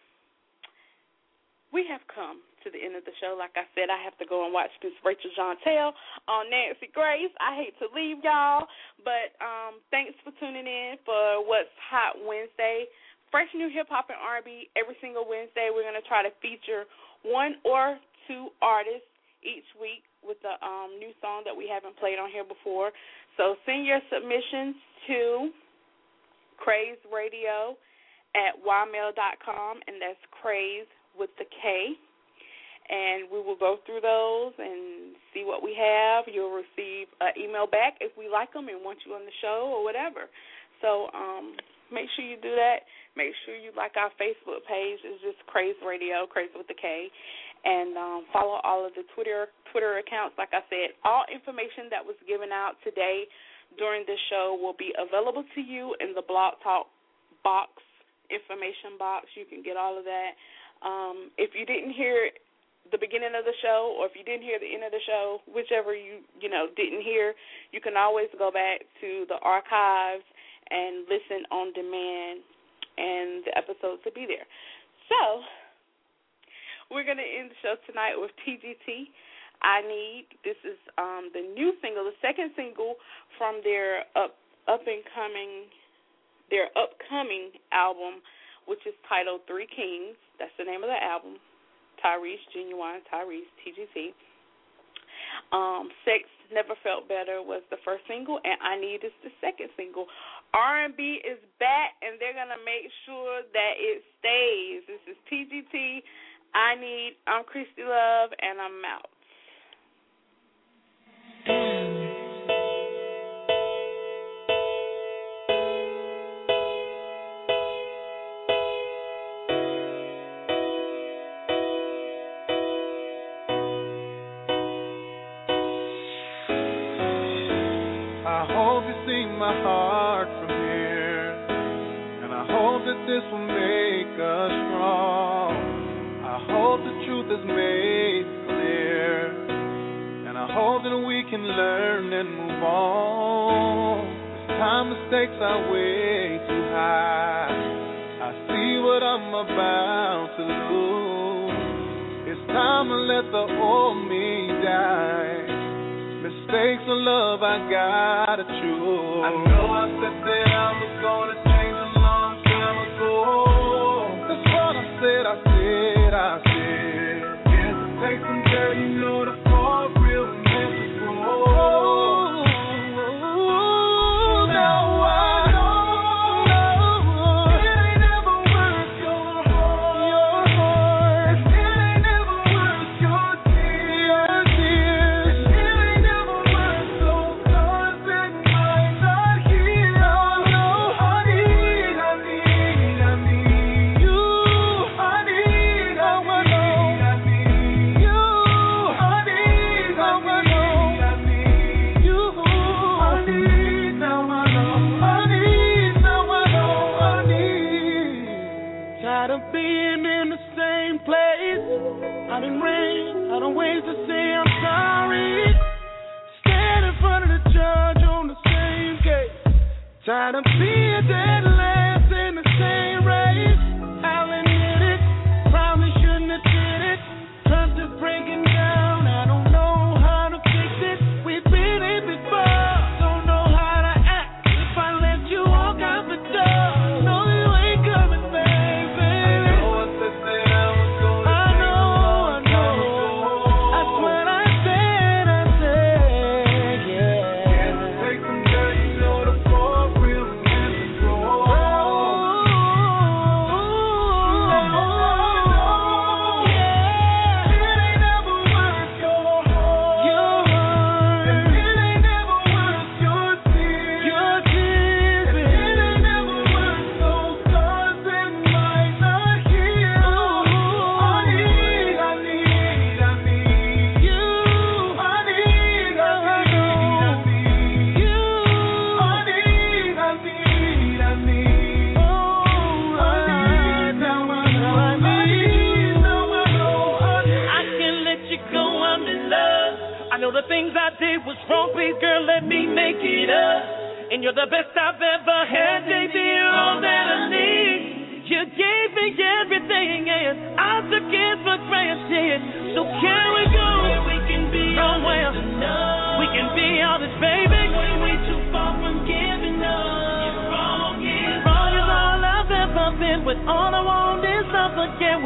we have come to the end of the show. Like I said, I have to go and watch Miss Rachel Jontel on Nancy Grace. I hate to leave y'all, but um, thanks for tuning in for What's Hot Wednesday. Fresh new hip-hop and R and B every single Wednesday. We're going to try to feature one or two artists each week with a um, new song that we haven't played on here before. So send your submissions to craze radio at y mail dot com, and that's Craze with the K. And we will go through those and see what we have. You'll receive an email back if we like them and want you on the show or whatever. So um, make sure you do that. Make sure you like our Facebook page. It's just Craze Radio, Craze with the K. And um, follow all of the Twitter Twitter accounts. Like I said, all information that was given out today during this show will be available to you in the Blog Talk box, information box. You can get all of that. Um, if you didn't hear the beginning of the show, or if you didn't hear the end of the show, whichever you, you know, didn't hear, you can always go back to the archives and listen on demand, and the episodes will be there. So we're going to end the show tonight with T G T, I Need. This is um, the new single, the second single from their up up and coming, their upcoming album, which is titled Three Kings. That's the name of the album. Tyrese, Genuine Tyrese, T G T. Um, Sex Never Felt Better was the first single, and I Need is the second single. R and B is back, and they're going to make sure that it stays. This is T G T, I Need. I'm Christy Love, and I'm out. My heart from here, and I hope that this will make us strong. I hope the truth is made clear, and I hope that we can learn and move on. This time mistakes are way too high. I see what I'm about to lose. It's time to let the old me die. Mistakes of love, I gotta choose. I know I said that I was gonna change a long time ago. That's what I said, I said, I said. Yes, it takes some dirt, you know, to fall real men to grow. Now I know it ain't never worth your heart. Your heart. It ain't never worth your tears. Your tears. I done ran, I done ways to say I'm sorry. Stand in front of the judge on the same case. Tired of being dead last in the same race. I'll admit it, probably shouldn't have did it. Trust is breaking down, I don't know how to fix it. We've been it before, don't know how to act. If I let you walk out the door, no you ain't coming back, baby. I know I said that I was gonna. And you're the best I've ever had, baby, you're all that I need. You gave me everything and I took it for granted. So can we go where we can be somewhere we can be honest, baby. Way, way too far from giving up. You're wrong, yeah. Wrong is all I've ever been. With all I want is love again.